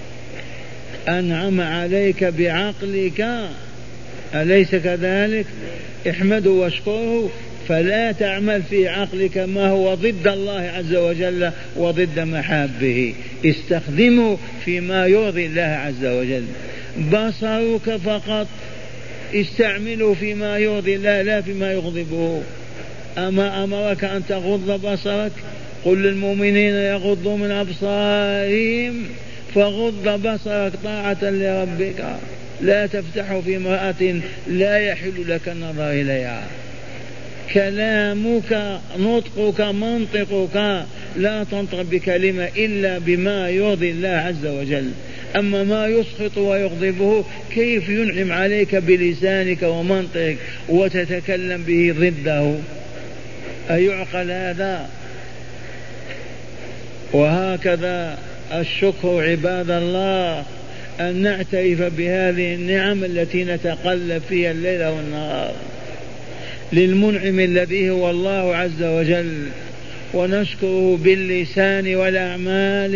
B: أنعم عليك بعقلك، أليس كذلك؟ احمده واشكره، فلا تعمل في عقلك ما هو ضد الله عز وجل وضد محابه، استخدمه فيما يرضي الله عز وجل. بصرك فقط استعمله فيما يرضي الله لا فيما يغضبه. أما أمرك أن تغض بصرك؟ قل للمؤمنين يغضوا من أبصارهم، فغض بصرك طاعة لربك. لا تفتح في امرأة لا يحل لك النظر إليها. كلامك، نطقك، منطقك، لا تنطق بكلمة إلا بما يرضي الله عز وجل. أما ما يسخط ويغضبه كيف ينعم عليك بلسانك ومنطقك وتتكلم به ضده؟ أيعقل هذا؟ وهكذا الشكر عباد الله، أن نعترف بهذه النعم التي نتقلب فيها الليل والنهار للمنعم الذي هو الله عز وجل، ونشكره باللسان والأعمال.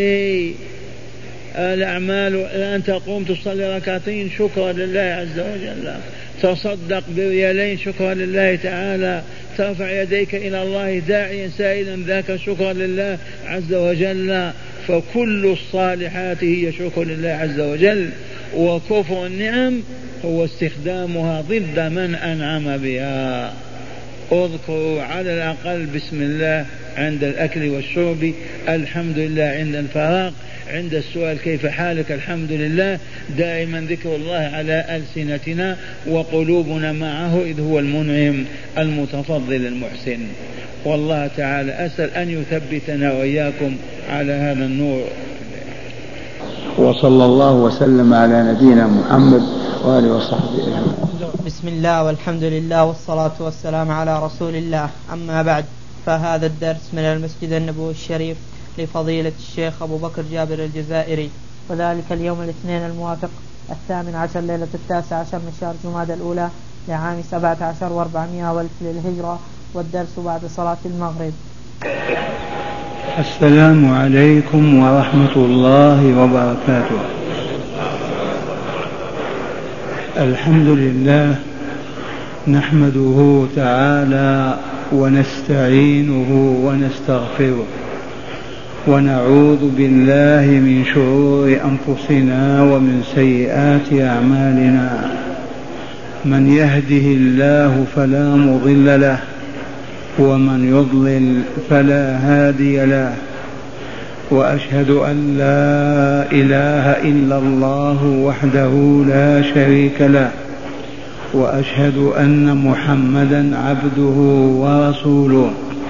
B: الأعمال أن تقوم تصلي ركعتين شكرا لله عز وجل، تصدق بريالين شكرا لله تعالى، ترفع يديك إلى الله داعيا سائلا ذاك شكرا لله عز وجل. فكل الصالحات هي شكر لله عز وجل. وكفر النعم هو استخدامها ضد من أنعم بها. اذكروا على الأقل بسم الله عند الأكل والشرب، الحمد لله عند الفراغ، عند السؤال كيف حالك الحمد لله. دائما ذكر الله على ألسنتنا وقلوبنا معه، إذ هو المنعم المتفضل المحسن. والله تعالى أسأل أن يثبتنا وإياكم على هذا النور.
D: وصلى الله وسلم على نبينا محمد وآله وصحبه أجمعين.
A: بسم الله والحمد لله والصلاة والسلام على رسول الله. أما بعد، فهذا الدرس من المسجد النبوي الشريف لفضيلة الشيخ أبو بكر جابر الجزائري، وذلك اليوم الاثنين الموافق الثامن عشر ليلة التاسع عشر من شهر جمادى الأولى لعام سبعة عشر وأربعمائة والف للهجرة، والدرس بعد صلاة المغرب.
E: السلام عليكم ورحمة الله وبركاته. الحمد لله نحمده تعالى ونستعينه ونستغفره، ونعوذ بالله من شرور أنفسنا ومن سيئات أعمالنا. من يهده الله فلا مضل له، ومن يضلل فلا هادي له. وأشهد أن لا إله إلا الله وحده لا شريك له، وأشهد أن محمدا عبده ورسوله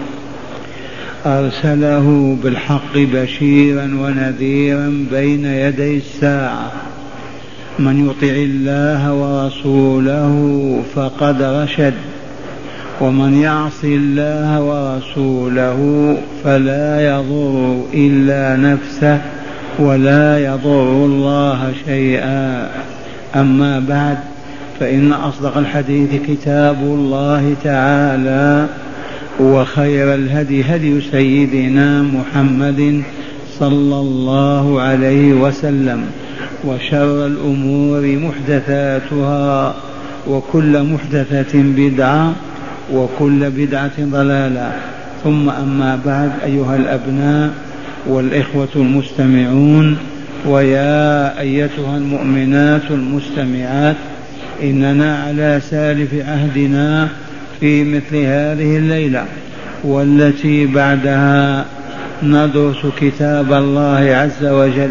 E: أرسله بالحق بشيرا ونذيرا بين يدي الساعة. من يطع الله ورسوله فقد رشد، ومن يعص الله ورسوله فلا يضر إلا نفسه ولا يضر الله شيئا. أما بعد، فإن أصدق الحديث كتاب الله تعالى، وخير الهدي هدي سيدنا محمد صلى الله عليه وسلم، وشر الأمور محدثاتها، وكل محدثة بدعة، وكل بدعة ضلالة. ثم أما بعد، أيها الأبناء والإخوة المستمعون، ويا أيتها المؤمنات المستمعات، إننا على سالف عهدنا في مثل هذه الليلة والتي بعدها ندرس كتاب الله عز وجل،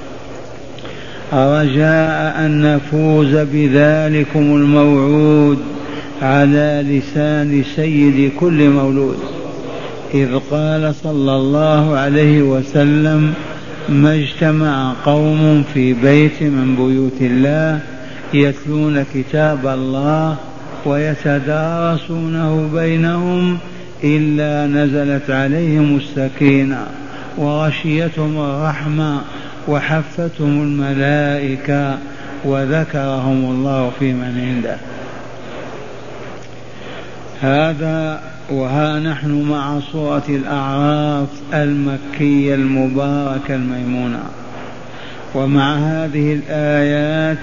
E: رجاء أن نفوز بذلكم الموعود على لسان سيد كل مولود، إذ قال صلى الله عليه وسلم: ما اجتمع قوم في بيت من بيوت الله يتلون كتاب الله ويتدارسونه بينهم إلا نزلت عليهم السكينة وغشيتهم الرحمة وحفتهم الملائكة وذكرهم الله في من عنده. هذا وها نحن مع سورة الأعراف المكية المباركة الميمونة، ومع هذه الآيات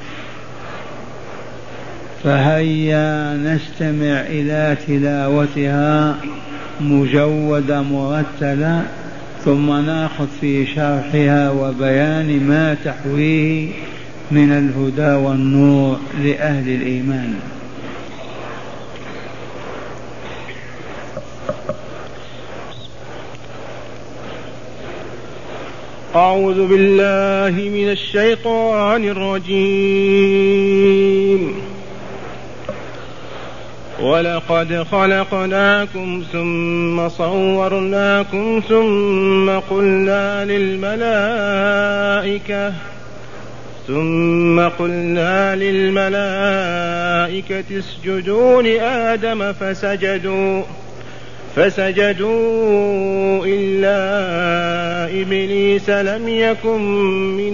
E: فهيا نستمع إلى تلاوتها مجودة مرتلة، ثم ناخذ في شرحها وبيان ما تحويه من الهدى والنور لأهل الإيمان.
C: أعوذ بالله من الشيطان الرجيم. ولقد خلقناكم ثم صورناكم ثم قلنا للملائكة ثم قلنا للملائكة اسجدوا لآدم فسجدوا فسجدوا إلا إبليس لم يكن من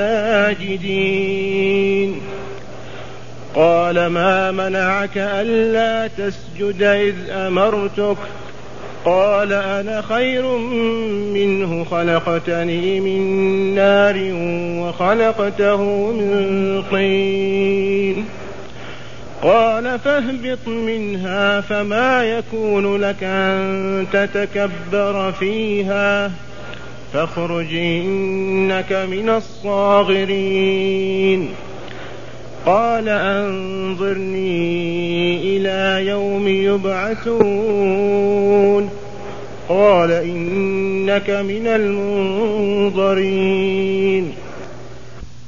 C: الساجدين. قال: ما منعك ألا تسجد إذ أمرتك؟ قال: أنا خير منه، خلقتني من نار وخلقته من طين. قال: فاهبط منها فما يكون لك أن تتكبر فيها، فاخرج إنك من الصاغرين. قال: أنظرني إلى يوم يبعثون. قال: إنك من المنظرين.